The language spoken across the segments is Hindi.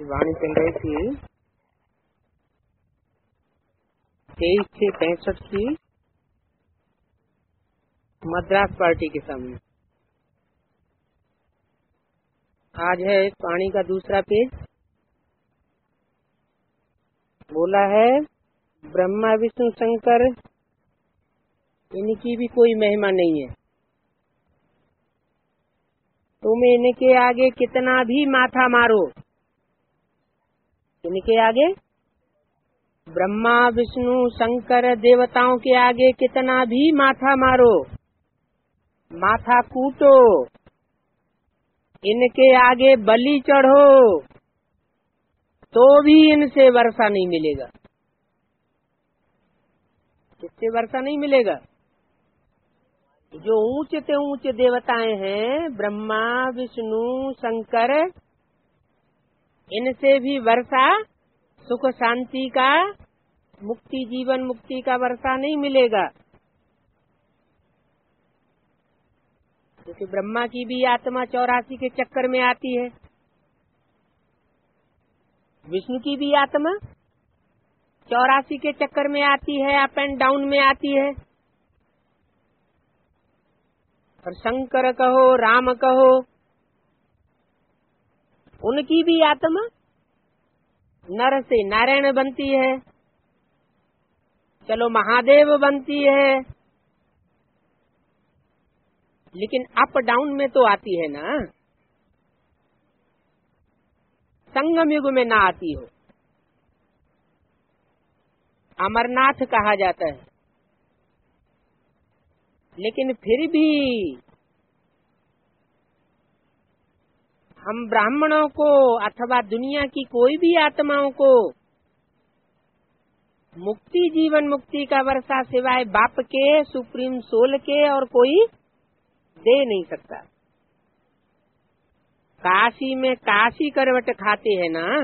वाणी चल रही थी 23/6/65 की मद्रास पार्टी के सामने। आज है वाणी का दूसरा पेज। बोला है ब्रह्मा विष्णु शंकर इनकी भी कोई महिमा नहीं है। तुम इनके आगे कितना भी माथा मारो, इनके आगे ब्रह्मा विष्णु शंकर देवताओं के आगे कितना भी माथा मारो, माथा कूटो, इनके आगे बलि चढ़ो, तो भी इनसे वर्षा नहीं मिलेगा। किससे वर्षा नहीं मिलेगा? जो ऊंचे से ऊंचे देवताएं हैं, ब्रह्मा विष्णु शंकर, इनसे भी वर्षा सुख शांति का, मुक्ति जीवन मुक्ति का वर्षा नहीं मिलेगा। क्योंकि ब्रह्मा की भी आत्मा 84 के चक्कर में आती है, विष्णु की भी आत्मा 84 के चक्कर में आती है, अप एंड डाउन में आती है। और शंकर कहो राम कहो, उनकी भी आत्मा नर से नारायण बनती है, चलो महादेव बनती है, लेकिन अप डाउन में तो आती है ना, संगम युग में ना आती हो। अमरनाथ कहा जाता है, लेकिन फिर भी हम ब्राह्मणों को अथवा दुनिया की कोई भी आत्माओं को मुक्ति जीवन मुक्ति का वर्षा सिवाय बाप के, सुप्रीम सोल के और कोई दे नहीं सकता। काशी में काशी करवट खाते हैं ना,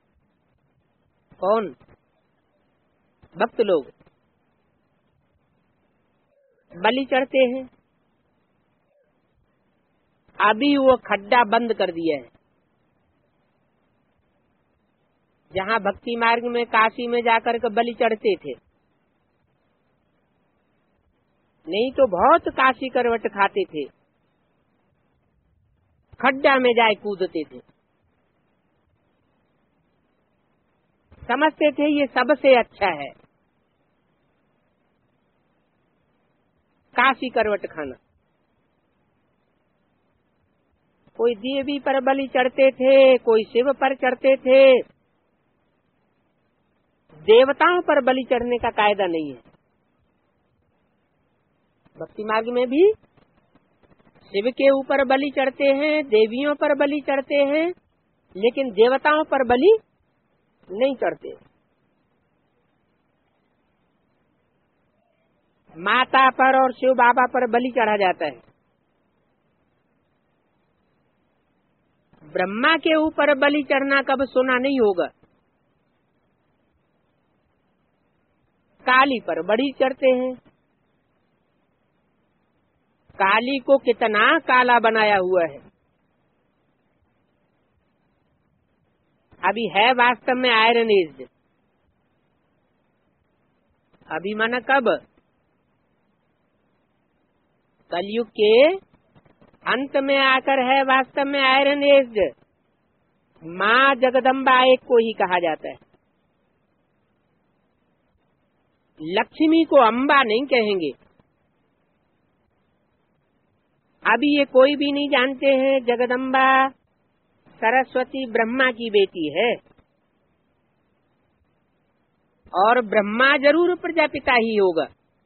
कौन? भक्त लोग बलि चढ़ते हैं। अभी वो खड्डा बंद कर दिया है, जहाँ भक्ति मार्ग में काशी में जाकर के बलि चढ़ते थे, नहीं तो बहुत काशी करवट खाते थे, खड्डा में जाए कूदते थे, समझते थे ये सबसे अच्छा है काशी करवट खाना। कोई देवी पर बलि चढ़ते थे, कोई शिव पर चढ़ते थे। देवताओं पर बलि चढ़ने का कायदा नहीं है। भक्ति मार्ग में भी शिव के ऊपर बलि चढ़ते हैं, देवियों पर बलि चढ़ते हैं, लेकिन देवताओं पर बलि नहीं चढ़ते। माता पर और शिव बाबा पर बलि चढ़ा जाता है। ब्रह्मा के ऊपर बलि चढ़ना कब सुना नहीं होगा। काली पर बलि चढ़ते हैं। काली को कितना काला बनाया हुआ है। अभी है वास्तव में आयरन एज। अभी माना कब? कलयुग के अंत में आकर है वास्तव में आयरन एज। माँ जगदम्बा एक को ही कहा जाता है। लक्ष्मी को अम्बा नहीं कहेंगे। अभी ये कोई भी नहीं जानते हैं जगदम्बा सरस्वती ब्रह्मा की बेटी है, और ब्रह्मा जरूर प्रजापिता ही होगा।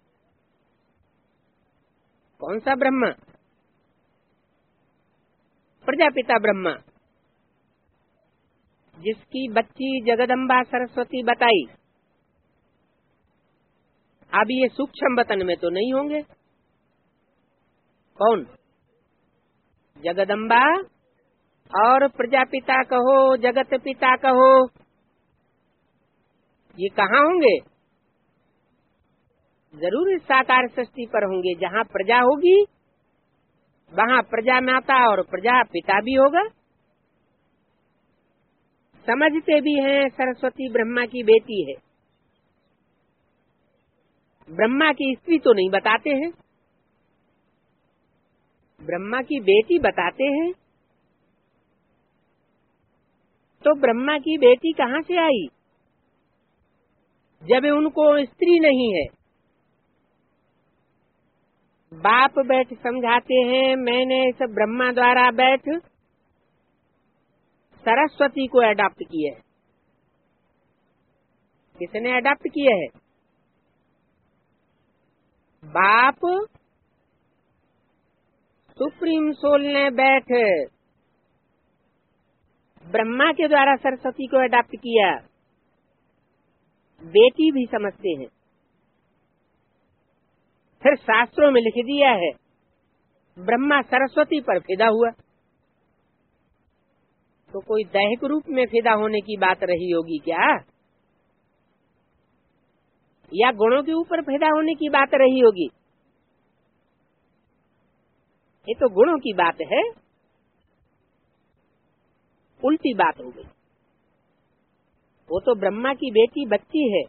कौन सा ब्रह्मा? प्रजापिता ब्रह्मा, जिसकी बच्ची जगदम्बा सरस्वती बताई। अब ये सूक्ष्म वतन में तो नहीं होंगे। कौन? जगदम्बा और प्रजापिता कहो, जगत पिता कहो, ये कहाँ होंगे? जरूर इस साकार सृष्टि पर होंगे। जहाँ प्रजा होगी वहाँ प्रजा माता और प्रजा पिता भी होगा। समझते भी हैं सरस्वती ब्रह्मा की बेटी है। ब्रह्मा की स्त्री तो नहीं बताते हैं, ब्रह्मा की बेटी बताते हैं। तो ब्रह्मा की बेटी कहाँ से आई जब उनको स्त्री नहीं है? बाप बैठ समझाते हैं, मैंने इस ब्रह्मा द्वारा बैठ सरस्वती को अडॉप्ट किया है। किसने अडॉप्ट किया है? बाप सुप्रीम सोल ने बैठ ब्रह्मा के द्वारा सरस्वती को अडॉप्ट किया। बेटी भी समझते हैं। फिर शास्त्रों में लिख दिया है ब्रह्मा सरस्वती पर फिदा हुआ। तो कोई दैहिक रूप में फिदा होने की बात रही होगी क्या, या गुणों के ऊपर फिदा होने की बात रही होगी? ये तो गुणों की बात है, उल्टी बात हो गई। वो तो ब्रह्मा की बेटी बच्ची है,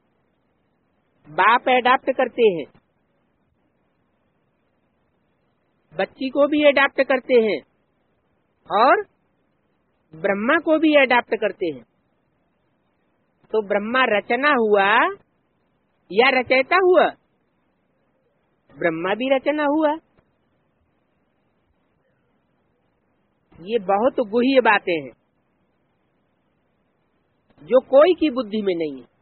बाप अडॉप्ट करते हैं, बच्ची को भी अडॉप्ट करते हैं और ब्रह्मा को भी अडॉप्ट करते हैं। तो ब्रह्मा रचना हुआ या रचयिता हुआ? ब्रह्मा भी रचना हुआ। ये बहुत गुह्य बातें हैं जो कोई की बुद्धि में नहीं है।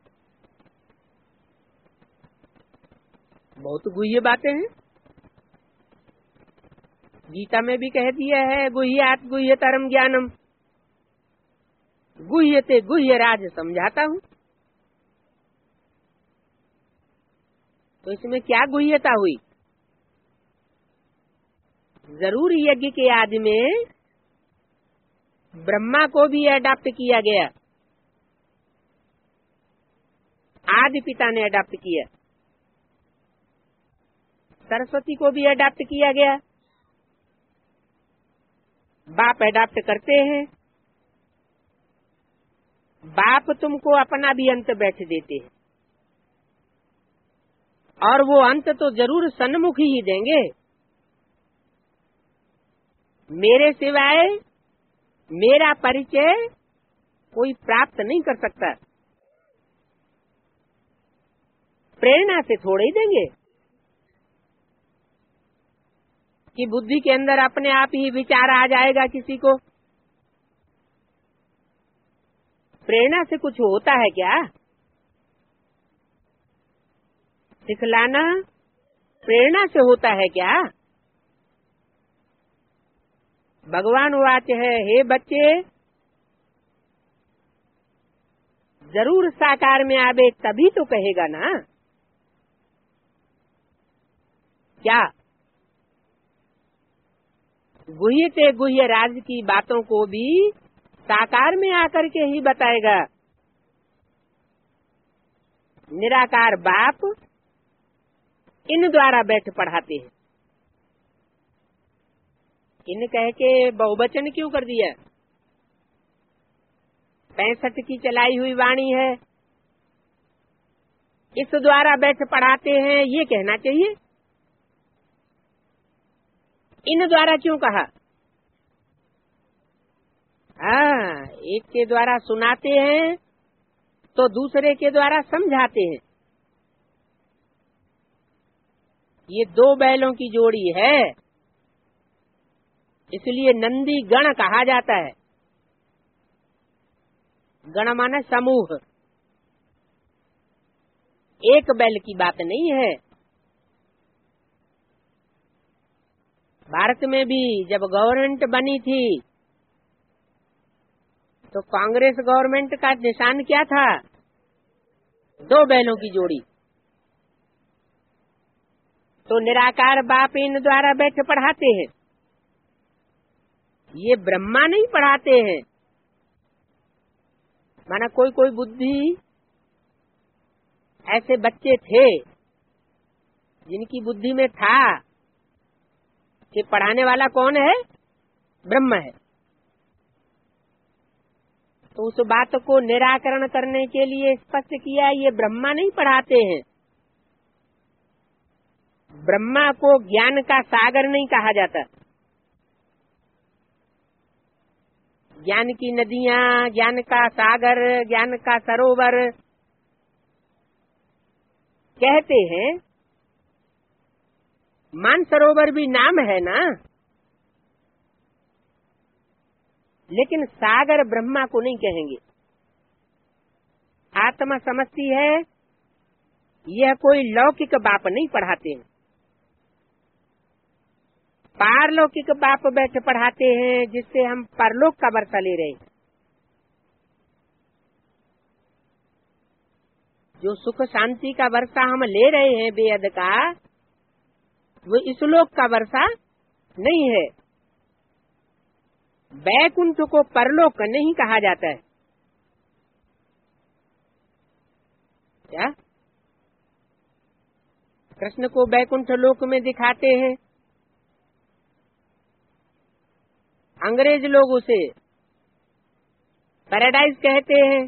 बहुत गुह्य बातें हैं। गीता में भी कह दिया है, गुह्यात् गुह्यतरम ज्ञानम, गुह्यते गुह्य राज समझाता हूँ। तो इसमें क्या गुह्यता हुई? जरूर यज्ञ के आदि में ब्रह्मा को भी अडॉप्ट किया गया, आदि पिता ने अडॉप्ट किया। सरस्वती को भी अडॉप्ट किया गया। बाप अडॉप्ट करते हैं, बाप तुमको अपना भी अंत बैठ देते हैं, और वो अंत तो जरूर सन्मुख ही देंगे। मेरे सिवाय मेरा परिचय कोई प्राप्त नहीं कर सकता। प्रेरणा से थोड़े ही देंगे कि बुद्धि के अंदर अपने आप ही विचार आ जाएगा किसी को। प्रेरणा से कुछ होता है क्या? सिखलाना प्रेरणा से होता है क्या? भगवान वाच है, हे बच्चे जरूर साकार में आवे तभी तो कहेगा ना। क्या गुह्य से गुह्य राज की बातों को भी साकार में आकर के ही बताएगा। निराकार बाप इन द्वारा बैठ पढ़ाते हैं। इन कह के बहुवचन क्यों कर दिया? 65 की चलाई हुई वाणी है, इस द्वारा बैठ पढ़ाते हैं, ये कहना चाहिए। इन द्वारा क्यों कहा? हाँ, एक के द्वारा सुनाते हैं तो दूसरे के द्वारा समझाते हैं। ये दो बैलों की जोड़ी है, इसलिए नंदी गण कहा जाता है। गण माने समूह, एक बैल की बात नहीं है। भारत में भी जब गवर्नमेंट बनी थी तो कांग्रेस गवर्नमेंट का निशान क्या था? दो बैलों की जोड़ी। तो निराकार बाप इन द्वारा बैठ पढ़ाते हैं, ये ब्रह्मा नहीं पढ़ाते हैं। माना कोई कोई बुद्धि ऐसे बच्चे थे जिनकी बुद्धि में था कि पढ़ाने वाला कौन है? ब्रह्मा है। तो उस बात को निराकरण करने के लिए स्पष्ट किया, ये ब्रह्मा नहीं पढ़ाते हैं। ब्रह्मा को ज्ञान का सागर नहीं कहा जाता। ज्ञान की नदियां, ज्ञान का सागर, ज्ञान का सरोवर कहते हैं। मानसरोवर भी नाम है ना, लेकिन सागर ब्रह्मा को नहीं कहेंगे। आत्मा समझती है, यह कोई लौकिक बाप नहीं पढ़ाते हैं। पारलौकिक बाप बैठ पढ़ाते हैं, जिससे हम परलोक का वर्षा ले रहे हैं। जो सुख शांति का वर्षा हम ले रहे हैं बेअद का, वो इस लोक का वर्षा नहीं है। बैकुंठ को परलोक नहीं कहा जाता है। क्या कृष्ण को बैकुंठ लोक में दिखाते हैं, अंग्रेज लोग उसे पैराडाइज कहते हैं,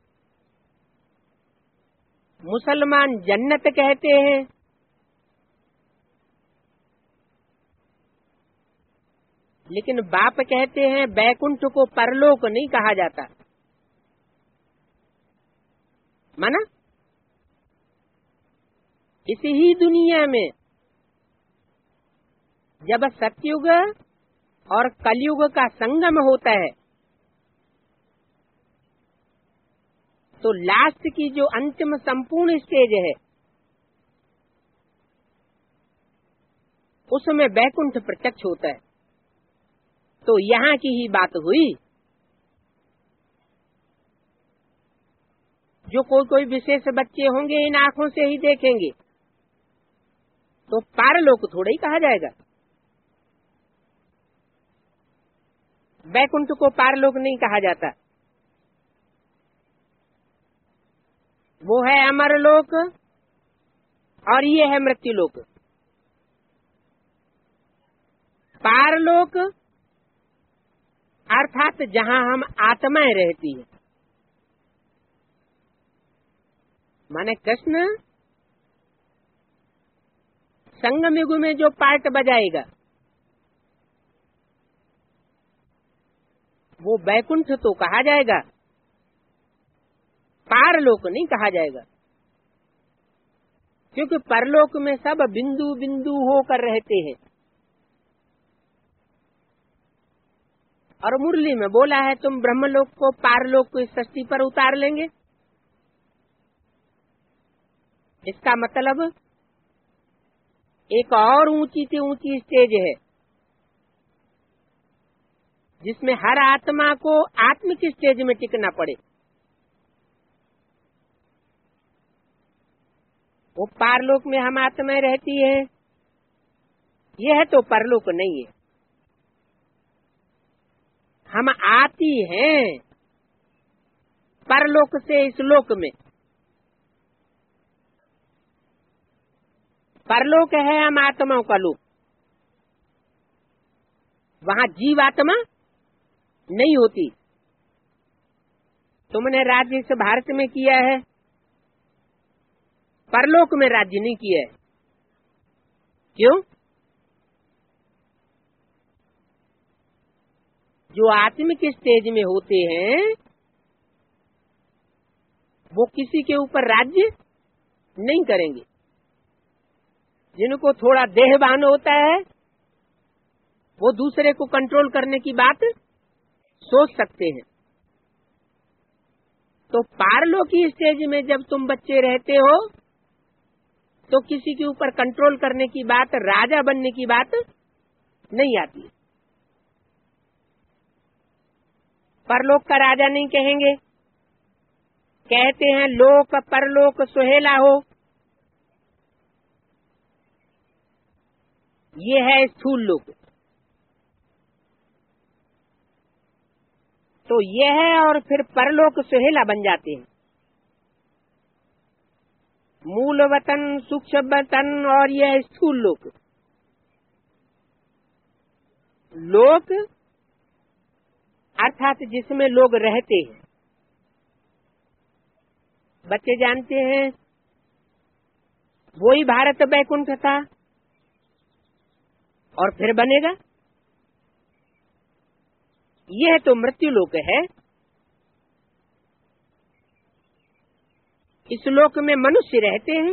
मुसलमान जन्नत कहते हैं। लेकिन बाप कहते हैं बैकुंठ को परलोक नहीं कहा जाता। माना इसी ही दुनिया में जब सतयुग और कलयुग का संगम होता है, तो लास्ट की जो अंतिम संपूर्ण स्टेज है, उसमें बैकुंठ प्रत्यक्ष होता है। तो यहाँ की ही बात हुई। जो कोई विशेष बच्चे होंगे इन आंखों से ही देखेंगे, तो पारलोक थोड़ा ही कहा जाएगा। बैकुंठ को पारलोक नहीं कहा जाता। वो है अमरलोक और ये है मृत्युलोक। पारलोक अर्थात जहाँ हम आत्माएं रहती हैं। माने कृष्ण संगम युग में जो पार्ट बजाएगा, वो बैकुंठ तो कहा जाएगा, पारलोक नहीं कहा जाएगा। क्योंकि परलोक में सब बिंदु बिंदु होकर रहते हैं। और मुरली में बोला है, तुम ब्रह्मलोक को पारलोक को इस सृष्टि पर उतार लेंगे। इसका मतलब एक और ऊंची से ऊंची स्टेज है, जिसमें हर आत्मा को आत्मिक स्टेज में टिकना पड़े। वो पारलोक में हम आत्माएं रहती है, यह तो परलोक नहीं है। हम आती हैं परलोक से इस लोक में। परलोक है हम आत्माओं का लोक। वहाँ जीव आत्मा नहीं होती। तुमने राज्य इस भारत में किया है, परलोक में राज्य नहीं किया है। क्यों? जो आत्मिक स्टेज में होते हैं, वो किसी के ऊपर राज्य नहीं करेंगे। जिनको थोड़ा देहभान होता है, वो दूसरे को कंट्रोल करने की बात सोच सकते हैं। तो पारलोकी स्टेज में जब तुम बच्चे रहते हो, तो किसी के ऊपर कंट्रोल करने की बात, राजा बनने की बात नहीं आती। परलोक का राजा नहीं कहेंगे, कहते हैं लोक परलोक सुहेला हो। ये है स्थूल लोक। तो ये है, और फिर परलोक सुहेला बन जाते हैं। मूल वतन, सूक्ष्म वतन और यह स्थूल लोक। लोक अर्थात जिसमें लोग रहते हैं। बच्चे जानते हैं वही भारत वैकुंठ था और फिर बनेगा। यह तो मृत्यु लोक है। इस लोक में मनुष्य रहते हैं।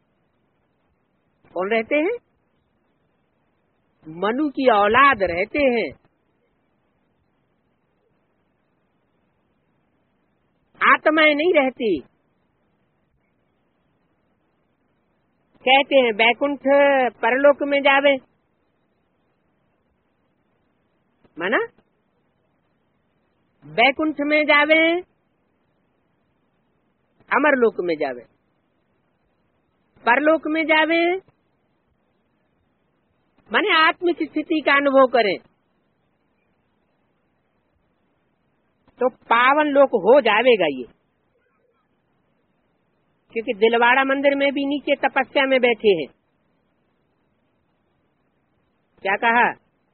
कौन रहते हैं? मनु की औलाद रहते हैं। आत्माएं नहीं रहती। कहते हैं वैकुंठ परलोक में जावे, माना वैकुंठ में जावे, अमरलोक में जावे, परलोक में जावे, माने आत्मिक स्थिति का अनुभव करें तो पावन लोक हो जावेगा ये। क्योंकि दिलवाड़ा मंदिर में भी नीचे तपस्या में बैठे हैं। क्या कहा?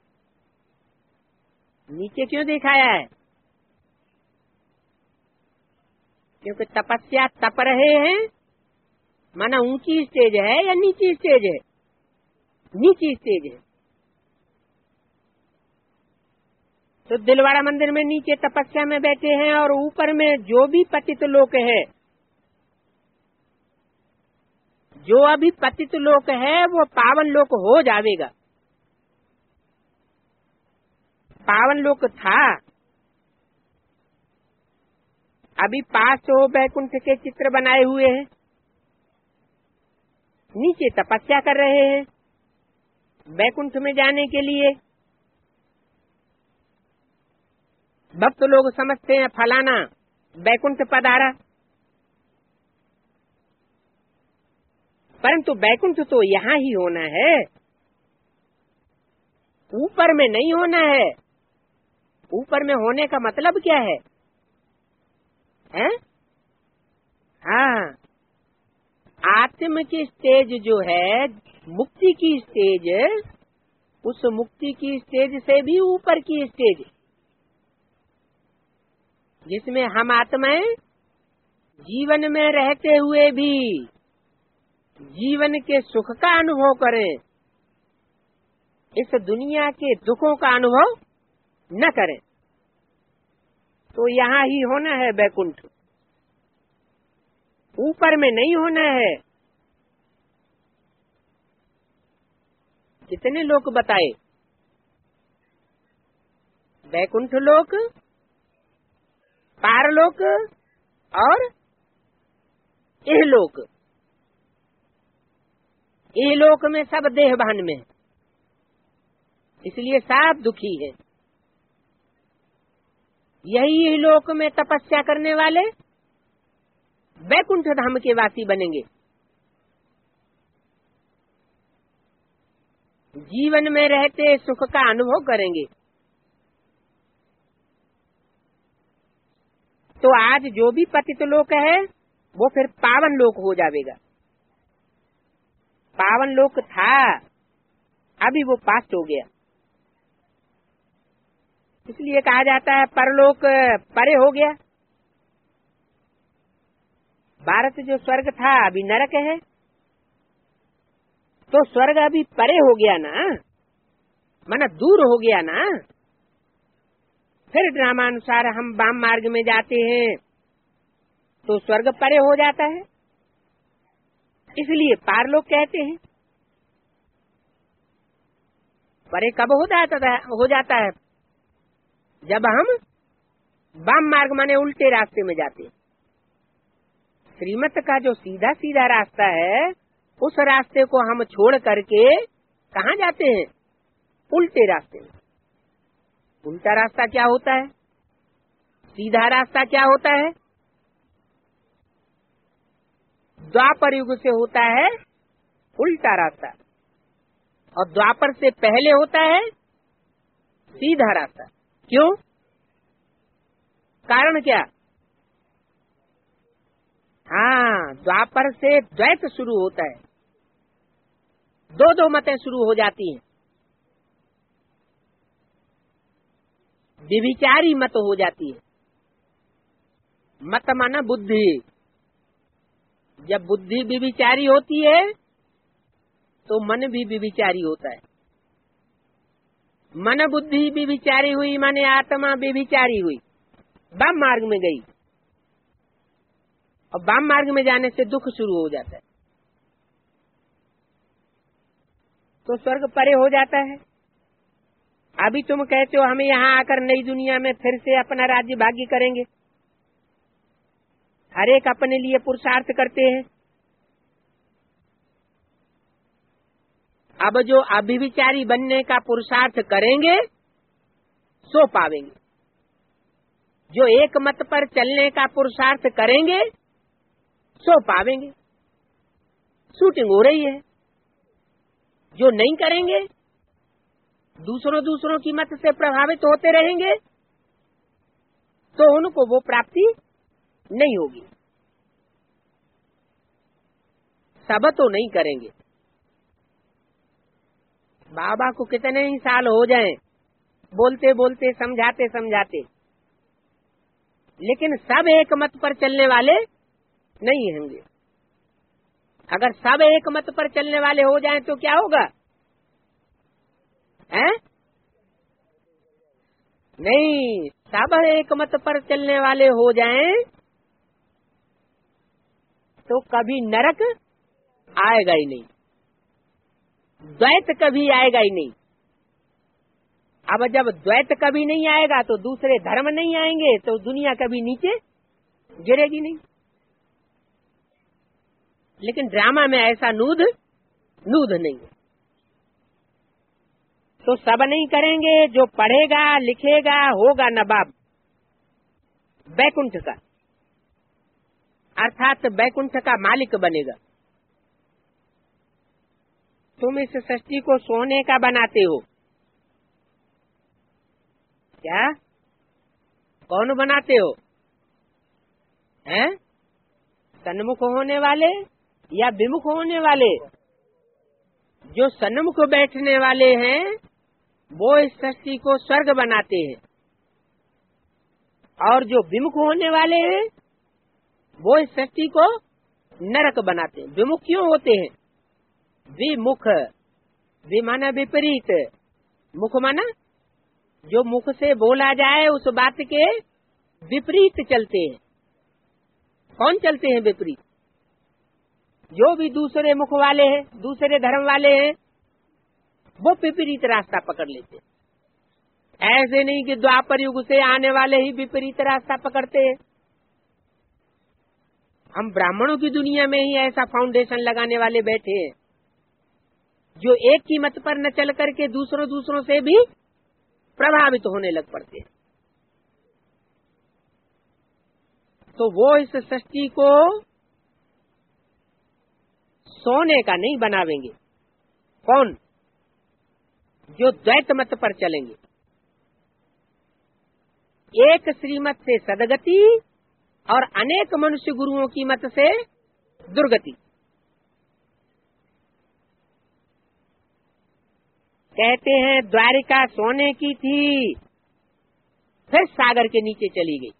नीचे क्यों दिखाया है? क्योंकि तपस्या तप रहे हैं। माना ऊंची स्टेज है या नीची स्टेज है? नीची स्टेज है। तो दिलवाड़ा मंदिर में नीचे तपस्या में बैठे हैं और ऊपर में जो भी पतित लोक है, जो अभी पतित लोक है वो पावन लोक हो जाएगा। पावन लोक था। अभी 500 वैकुंठ के चित्र बनाए हुए हैं। नीचे तपस्या कर रहे हैं वैकुंठ में जाने के लिए। भक्त लोग समझते हैं फलाना वैकुंठ पधारा, परंतु वैकुंठ तो यहाँ ही होना है, ऊपर में नहीं होना है। ऊपर में होने का मतलब क्या है? हैं? हाँ, आत्म की स्टेज जो है, मुक्ति की स्टेज, उस मुक्ति की स्टेज से भी ऊपर की स्टेज, जिसमें हम आत्माएं जीवन में रहते हुए भी जीवन के सुख का अनुभव करें, इस दुनिया के दुखों का अनुभव न करें। तो यहाँ ही होना है वैकुंठ, ऊपर में नहीं होना है। कितने लोग बताए? वैकुंठ लोक, पारलोक और इहलोक। इहलोक में सब देहभान में, इसलिए सब दुखी है। यही इहलोक में तपस्या करने वाले वैकुंठ धाम के वासी बनेंगे। जीवन में रहते सुख का अनुभव करेंगे। तो आज जो भी पतित लोक है वो फिर पावन लोक हो जाएगा। पावन लोक था, अभी वो पास्ट हो गया। इसलिए कहा जाता है परलोक परे हो गया। भारत जो स्वर्ग था अभी नरक है, तो स्वर्ग अभी परे हो गया ना, माना दूर हो गया ना। फिर ड्रामानुसार हम वाम मार्ग में जाते हैं तो स्वर्ग परे हो जाता है, इसलिए पारलोक कहते हैं। परे कब हो जाता है? जब हम वाम मार्ग माने उल्टे रास्ते में जाते हैं। श्रीमत का जो सीधा सीधा रास्ता है, उस रास्ते को हम छोड़ करके कहाँ जाते हैं? उल्टे रास्ते में। उल्टा रास्ता क्या होता है? सीधा रास्ता क्या होता है? द्वापर युग से होता है उल्टा रास्ता, और द्वापर से पहले होता है सीधा रास्ता। क्यों? कारण क्या? हाँ, द्वापर से द्वैत शुरू होता है, दो मतें शुरू हो जाती हैं, व्यभिचारी मत हो जाती है। मत माना बुद्धि, जब बुद्धि विविचारी होती है तो मन भी विविचारी होता है। मन बुद्धि विविचारी हुई माने आत्मा विविचारी हुई, वाम मार्ग में गई, और वाम मार्ग में जाने से दुख शुरू हो जाता है, तो स्वर्ग परे हो जाता है। अभी तुम कहते हो हमें यहाँ आकर नई दुनिया में फिर से अपना राज्य भाग्य करेंगे, हर एक अपने लिए पुरुषार्थ करते हैं। अब जो अभिविचारी बनने का पुरुषार्थ करेंगे सो पावेंगे, जो एक मत पर चलने का पुरुषार्थ करेंगे सो पावेंगे। शूटिंग हो रही है। जो नहीं करेंगे, दूसरों की मत से प्रभावित होते रहेंगे, तो उनको वो प्राप्ति नहीं होगी। सब तो नहीं करेंगे। बाबा को कितने ही साल हो जाएं, बोलते बोलते समझाते समझाते, लेकिन सब एक मत पर चलने वाले नहीं होंगे। अगर सब एक मत पर चलने वाले हो जाएं तो क्या होगा? हैं? नहीं, सब एक मत पर चलने वाले हो जाएं तो कभी नरक आएगा ही नहीं, द्वैत कभी आएगा ही नहीं। अब जब द्वैत कभी नहीं आएगा तो दूसरे धर्म नहीं आएंगे, तो दुनिया कभी नीचे गिरेगी नहीं। लेकिन ड्रामा में ऐसा नूद नहीं है, तो सब नहीं करेंगे। जो पढ़ेगा लिखेगा होगा नवाब बैकुंठ का, अर्थात बैकुंठ का मालिक बनेगा। तुम इस सृष्टि को सोने का बनाते हो क्या? कौन बनाते हो? हैं? सन्मुख होने वाले या विमुख होने वाले? जो सन्मुख बैठने वाले हैं वो इस सृष्टि को स्वर्ग बनाते हैं, और जो विमुख होने वाले हैं वो इस सृष्टि को नरक बनाते हैं। विमुख क्यों होते हैं? विमुख, विमाना विपरीत, मुख माना जो मुख से बोला जाए उस बात के विपरीत चलते हैं। कौन चलते हैं विपरीत? जो भी दूसरे मुख वाले हैं, दूसरे धर्म वाले हैं, वो विपरीत रास्ता पकड़ लेते हैं। ऐसे नहीं कि द्वापर युग से आने वाले ही विपरीत रास्ता पकड़ते हैं। हम ब्राह्मणों की दुनिया में ही ऐसा फाउंडेशन लगाने वाले बैठे हैं जो एक ही मत पर न चल करके दूसरों से भी प्रभावित होने लग पड़ते हैं। तो वो इस सृष्टि को सोने का नहीं बनावेंगे। कौन? जो द्वैत मत पर चलेंगे। एक श्रीमत से सदगति और अनेक मनुष्य गुरुओं की मत से दुर्गति। कहते हैं द्वारिका सोने की थी, फिर सागर के नीचे चली गई।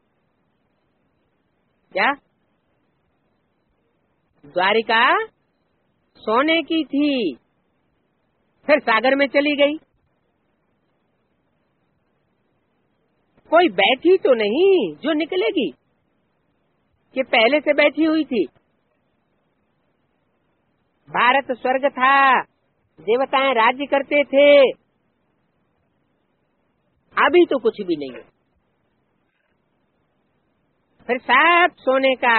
क्या? द्वारिका सोने की थी, फिर सागर में चली गई। कोई बैठी तो नहीं जो निकलेगी, कि पहले से बैठी हुई थी। भारत स्वर्ग था, देवताएं राज्य करते थे, अभी तो कुछ भी नहीं है। फिर सब सोने का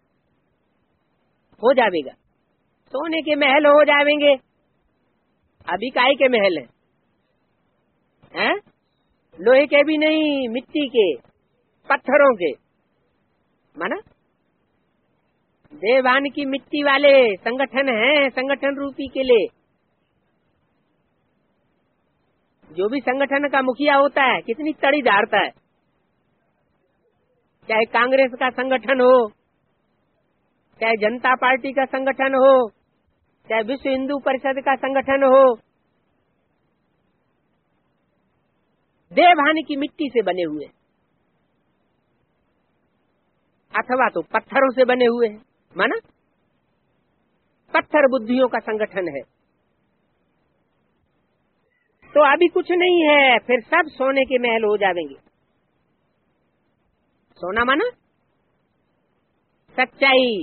हो जाएगा, सोने के महल हो जाएंगे। अभी काहे के महल हैं? लोहे के भी नहीं, मिट्टी के, पत्थरों के। माना देवान की मिट्टी वाले संगठन हैं, संगठन रूपी के लिए। जो भी संगठन का मुखिया होता है कितनी तड़ी धारता है, चाहे कांग्रेस का संगठन हो, चाहे जनता पार्टी का संगठन हो, चाहे विश्व हिंदू परिषद का संगठन हो, देवहानि की मिट्टी से बने हुए अथवा तो पत्थरों से बने हुए हैं। माना पत्थर बुद्धियों का संगठन है। तो अभी कुछ नहीं है, फिर सब सोने के महल हो जाएंगे। सोना माना सच्चाई।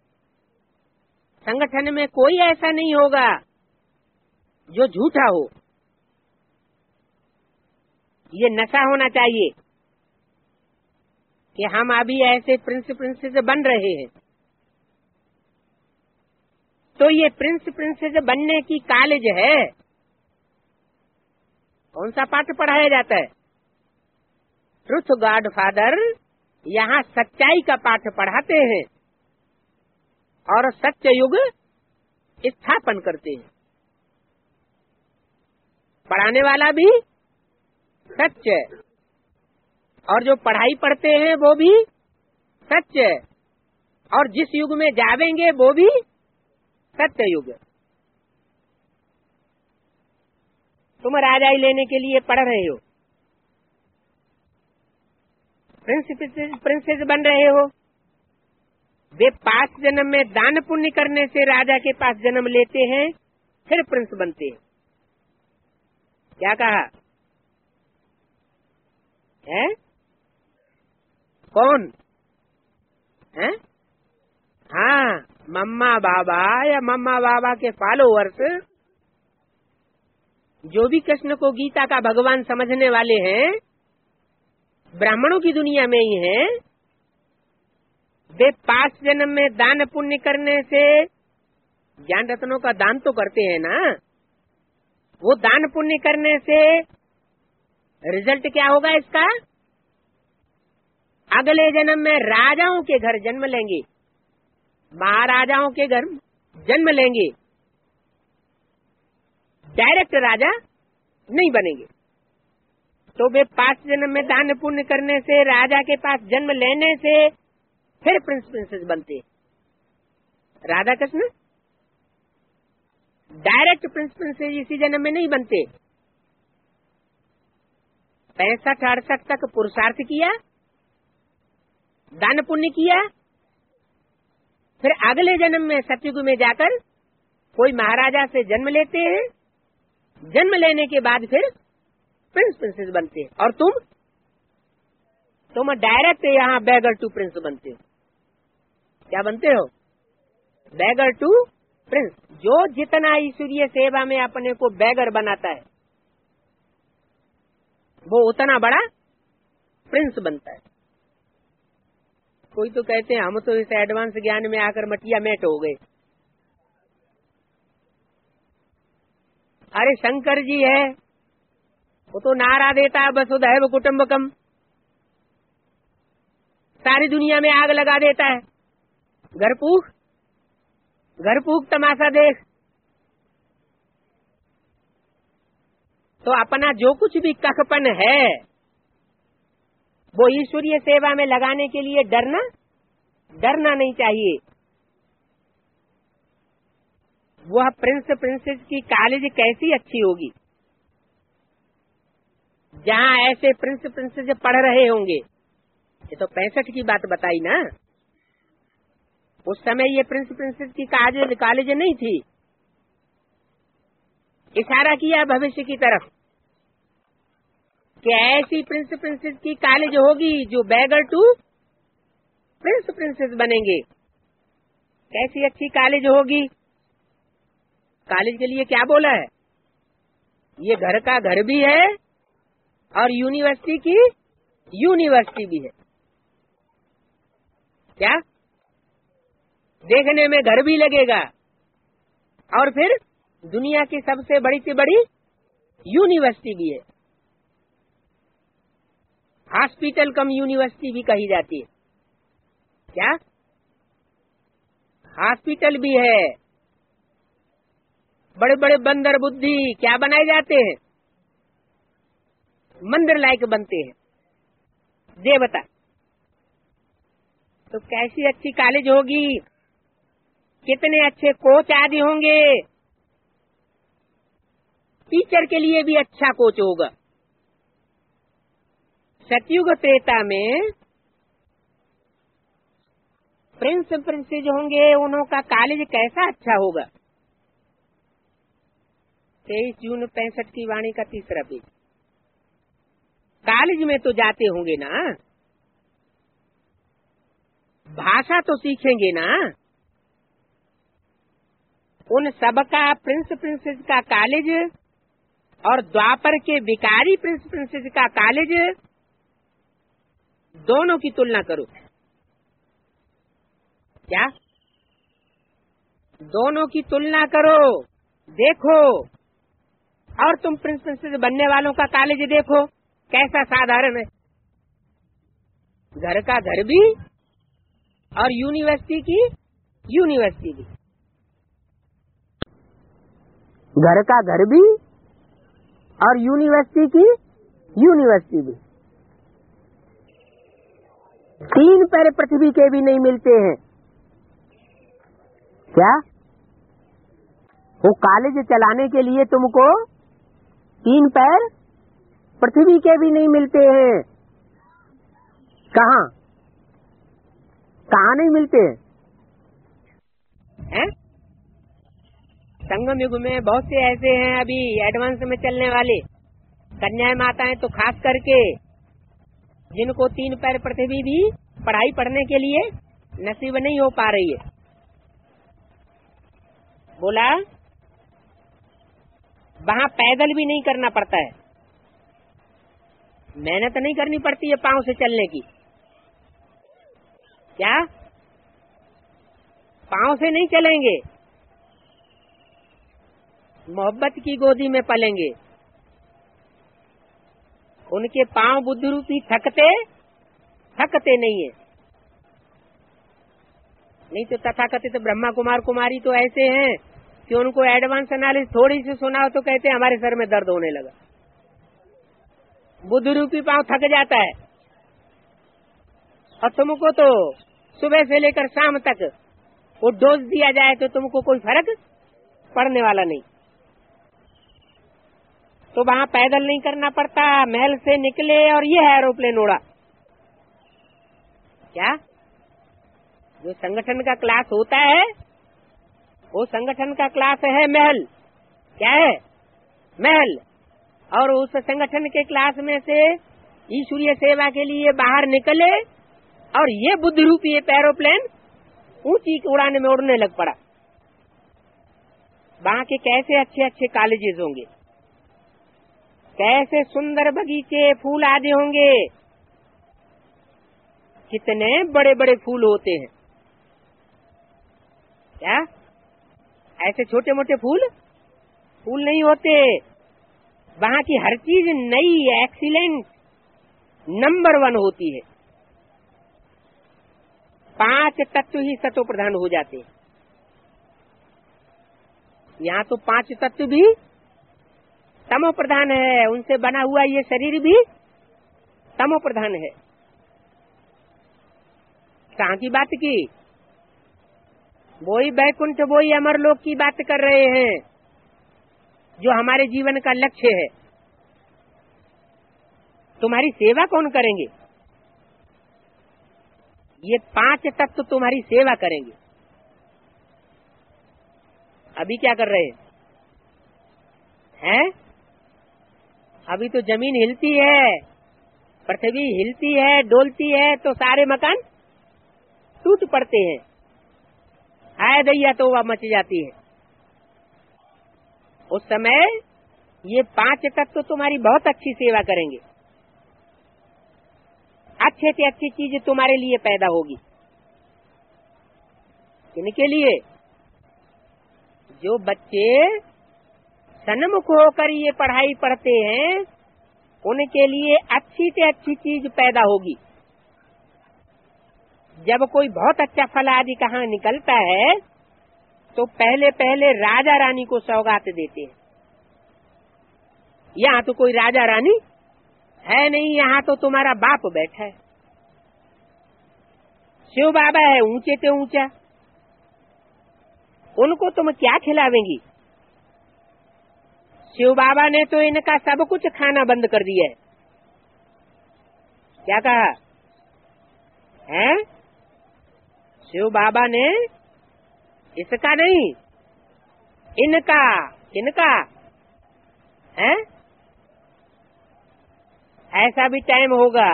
संगठन में कोई ऐसा नहीं होगा जो झूठा हो। ये नशा होना चाहिए कि हम अभी ऐसे प्रिंसेस बन रहे हैं। तो ये प्रिंसेस बनने की कॉलेज है। कौन सा पाठ पढ़ाया जाता है? ट्रुथ गॉड फादर यहाँ सच्चाई का पाठ पढ़ाते हैं और सत्य युग स्थापन करते हैं। पढ़ाने वाला भी सत्य और जो पढ़ाई पढ़ते हैं वो भी सत्य, और जिस युग में जावेंगे वो भी सत्य युग। तुम राजाई लेने के लिए पढ़ रहे हो, प्रिंसेस बन रहे हो। वे 5 जन्म में दान पुण्य करने से राजा के पास जन्म लेते हैं, फिर प्रिंस बनते हैं। क्या कहा है? कौन है? हाँ, मम्मा बाबा या मम्मा बाबा के फॉलोअर्स, जो भी कृष्ण को गीता का भगवान समझने वाले हैं, ब्राह्मणों की दुनिया में ही हैं। वे 5 जन्म में दान पुण्य करने से, ज्ञान रत्नों का दान तो करते हैं ना, वो दान पुण्य करने से रिजल्ट क्या होगा इसका? अगले जन्म में राजाओं के घर जन्म लेंगे, महाराजाओं के घर जन्म लेंगे। डायरेक्ट राजा नहीं बनेंगे। तो वे 5 जन्म में दान पुण्य करने से, राजा के पास जन्म लेने से फिर प्रिंसेस बनते। राधा कृष्ण डायरेक्ट प्रिंसेस इसी जन्म में नहीं बनते। 65-68 तक पुरुषार्थ किया, दान पुण्य किया, फिर अगले जन्म में सतयुग में जाकर कोई महाराजा से जन्म लेते हैं। जन्म लेने के बाद फिर प्रिंसेस बनते हैं। और तुम डायरेक्ट यहाँ बैगर टू प्रिंस बनते हो। क्या बनते हो? Beggar to prince. जो जितना ईश्वरीय सेवा में अपने को बैगर बनाता है, वो उतना बड़ा प्रिंस बनता है। कोई तो कहते हैं हम तो इस एडवांस ज्ञान में आकर मटिया मेट हो गए। अरे शंकर जी है, वो तो नारा देता है वसुधैव कुटुंबकम, सारी दुनिया में आग लगा देता है। घर फूक तमाशा देख। तो अपना जो कुछ भी कखपन है वो ईश्वरीय सेवा में लगाने के लिए डरना नहीं चाहिए। वह प्रिंसेस की कॉलेज कैसी अच्छी होगी जहाँ ऐसे प्रिंसेस पढ़ रहे होंगे। ये तो 65 की बात बताई ना। उस समय ये प्रिंसेस की कॉलेज नहीं थी। इशारा किया भविष्य की तरफ कि ऐसी प्रिंसेस की कॉलेज होगी जो बैगर टू प्रिंसेस बनेंगे। कैसी अच्छी कॉलेज होगी। कॉलेज के लिए क्या बोला है? ये घर का घर भी है और यूनिवर्सिटी की यूनिवर्सिटी भी है। क्या? देखने में घर भी लगेगा और फिर दुनिया की सबसे बड़ी से बड़ी यूनिवर्सिटी भी है। हॉस्पिटल कम यूनिवर्सिटी भी कही जाती है। क्या? हॉस्पिटल भी है। बड़े बड़े बंदर बुद्धि क्या बनाए जाते हैं? मंदिर लायक बनते हैं देवता। तो कैसी अच्छी कॉलेज होगी, कितने अच्छे कोच आदि होंगे। टीचर के लिए भी अच्छा कोच होगा। सतयुग त्रेता में प्रिंस प्रिंसेज होंगे उनका कॉलेज कैसा अच्छा होगा। 23 जून 65 की वाणी का 3रा पेज। कॉलेज में तो जाते होंगे ना, भाषा तो सीखेंगे ना। उन सबका प्रिंस प्रिंसेस का कॉलेज और द्वापर के भिखारी प्रिंस प्रिंसेस का कॉलेज, दोनों की तुलना करो। क्या? दोनों की तुलना करो, देखो। और तुम प्रिंस प्रिंसेस बनने वालों का कॉलेज देखो कैसा साधारण है। घर का घर भी और यूनिवर्सिटी की यूनिवर्सिटी भी। घर का घर भी और यूनिवर्सिटी की यूनिवर्सिटी भी। 3 पैर पृथ्वी के भी नहीं मिलते हैं। क्या? वो कॉलेज चलाने के लिए तुमको 3 पैर पृथ्वी के भी नहीं मिलते हैं। कहाँ नहीं मिलते हैं? संगम युग में बहुत से ऐसे हैं अभी एडवांस में चलने वाले कन्याएं माताएं, तो खास करके जिनको 3 पैर पृथ्वी भी पढ़ाई पढ़ने के लिए नसीब नहीं हो पा रही है। बोला वहाँ पैदल भी नहीं करना पड़ता है, मेहनत नहीं करनी पड़ती है पांव से चलने की। क्या? पांव से नहीं चलेंगे, मोहब्बत की गोदी में पलेंगे। उनके पांव बुद्ध रूपी थकते नहीं है। नहीं तो तथाकथित ब्रह्मा कुमार कुमारी तो ऐसे हैं कि उनको एडवांस एनालिस थोड़ी सी सुनाओ तो कहते हैं हमारे सर में दर्द होने लगा। बुद्ध रूपी पांव थक जाता है, और तुमको तो सुबह से लेकर शाम तक वो डोज दिया जाए तो तुमको कोई फर्क पड़ने वाला नहीं। तो वहाँ पैदल नहीं करना पड़ता, महल से निकले और ये एरोप्लेन उड़ा। क्या? जो संगठन का क्लास होता है वो संगठन का क्लास है महल। क्या है? महल। और उस संगठन के क्लास में से ईश्वरीय सेवा के लिए बाहर निकले और ये बुद्ध रूपी एरोप्लेन ऊंची उड़ान में उड़ने लग पड़ा। वहाँ के कैसे अच्छे अच्छे कॉलेजेस होंगे, कैसे सुंदर बगीचे फूल आदि होंगे, कितने बड़े बड़े फूल होते हैं। क्या? ऐसे छोटे मोटे फूल नहीं होते। वहाँ की हर चीज नई, एक्सीलेंट, नंबर 1 होती है। 5 तत्व ही सतो प्रधान हो जाते हैं। यहाँ तो 5 तत्व भी तमो प्रधान है, उनसे बना हुआ ये शरीर भी तमो प्रधान है। कहाँ की बात की? वही बैकुंठ, वही अमरलोक की बात कर रहे हैं जो हमारे जीवन का लक्ष्य है। तुम्हारी सेवा कौन करेंगे? ये 5 तत्व तुम्हारी सेवा करेंगे। अभी क्या कर रहे हैं? अभी तो जमीन हिलती है, पृथ्वी हिलती है, डोलती है तो सारे मकान टूट पड़ते हैं। हाय दैया तो वह मच जाती है। उस समय ये 5 तत्व तुम्हारी बहुत अच्छी सेवा करेंगे। अच्छे से अच्छी चीज तुम्हारे लिए पैदा होगी। इनके लिए जो बच्चे सन्मुख होकर ये पढ़ाई पढ़ते हैं उनके लिए अच्छी से अच्छी चीज पैदा होगी। जब कोई बहुत अच्छा फल आदि कहाँ निकलता है तो पहले पहले राजा रानी को सौगात देते हैं। यहाँ तो कोई राजा रानी है नहीं, यहाँ तो तुम्हारा बाप बैठा है। शिव बाबा है ऊंचे से ऊंचा, उनको तुम क्या खिलावेंगी? शिव बाबा ने तो इनका सब कुछ खाना बंद कर दिया है। क्या कहा है? शिव बाबा ने इसका नहीं, इनका, किनका है, ऐसा भी टाइम होगा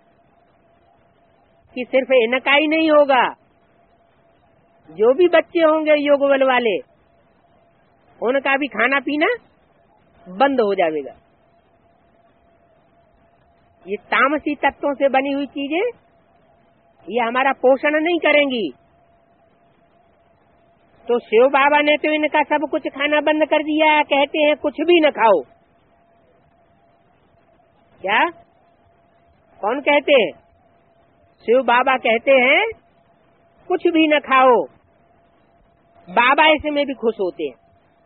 कि सिर्फ इनका ही नहीं होगा, जो भी बच्चे होंगे योग बल वाले उनका भी खाना पीना बंद हो जाएगा। ये तामसी तत्वों से बनी हुई चीजें ये हमारा पोषण नहीं करेंगी। तो शिव बाबा ने तो इनका सब कुछ खाना बंद कर दिया, कहते हैं कुछ भी न खाओ। क्या कौन कहते हैं? शिव बाबा कहते हैं कुछ भी न खाओ। बाबा ऐसे में भी खुश होते हैं।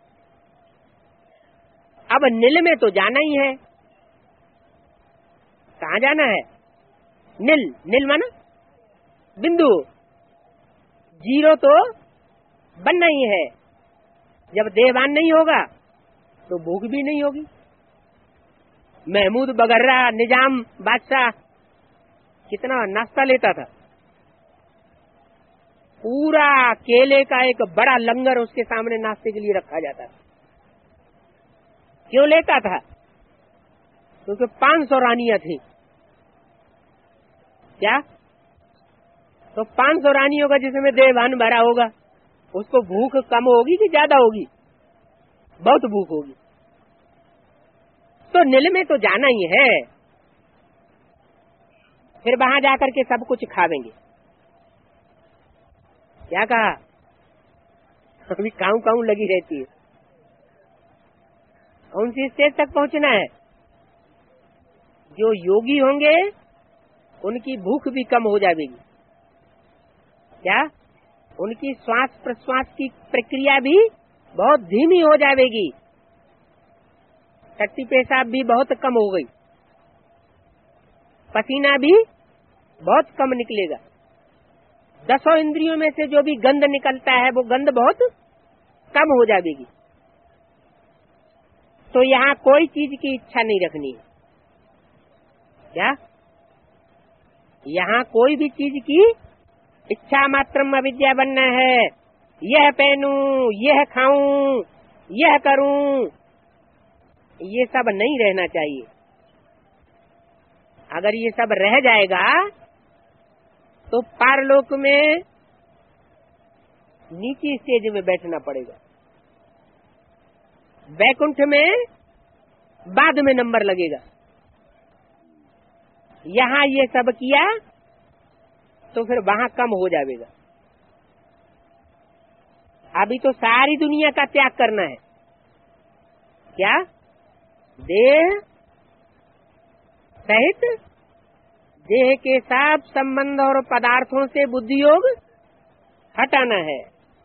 अब नील में तो जाना ही है। कहाँ जाना है? नील, नील माना बिंदु, जीरो तो बनना ही है। जब देवान नहीं होगा तो भूख भी नहीं होगी। महमूद बगर्रा निजाम बादशाह कितना नाश्ता लेता था, पूरा केले का एक बड़ा लंगर उसके सामने नाश्ते के लिए रखा जाता था। क्यों लेता था? क्योंकि 500 रानियां थी। क्या? तो 500 रानियों का जिसमें देवान भरा होगा उसको भूख कम होगी कि ज्यादा होगी? बहुत भूख होगी। तो नील में तो जाना ही है। फिर वहां जाकर के सब कुछ खावेंगे। क्या कहा? अभी काऊ काऊ लगी रहती है। कौन सी स्टेज तक पहुंचना है? जो योगी होंगे उनकी भूख भी कम हो जाएगी। क्या? उनकी श्वास प्रश्वास की प्रक्रिया भी बहुत धीमी हो जाएगी। टट्टी पेशाब भी बहुत कम हो गई, पसीना भी बहुत कम निकलेगा। 10 इंद्रियों में से जो भी गंध निकलता है वो गंध बहुत कम हो जाएगी। तो यहाँ कोई चीज की इच्छा नहीं रखनी है। क्या? यहाँ कोई भी चीज की इच्छा मात्रम अविद्या बनना है। यह पहनूं, यह खाऊं, यह करूं, ये सब नहीं रहना चाहिए। अगर ये सब रह जाएगा तो पारलोक में नीची स्टेज में बैठना पड़ेगा। वैकुंठ में बाद में नंबर लगेगा। यहाँ ये सब किया तो फिर वहां कम हो जाएगा। अभी तो सारी दुनिया का त्याग करना है। क्या? देह सहित देह के सब संबंध और पदार्थों से बुद्धि योग हटाना है।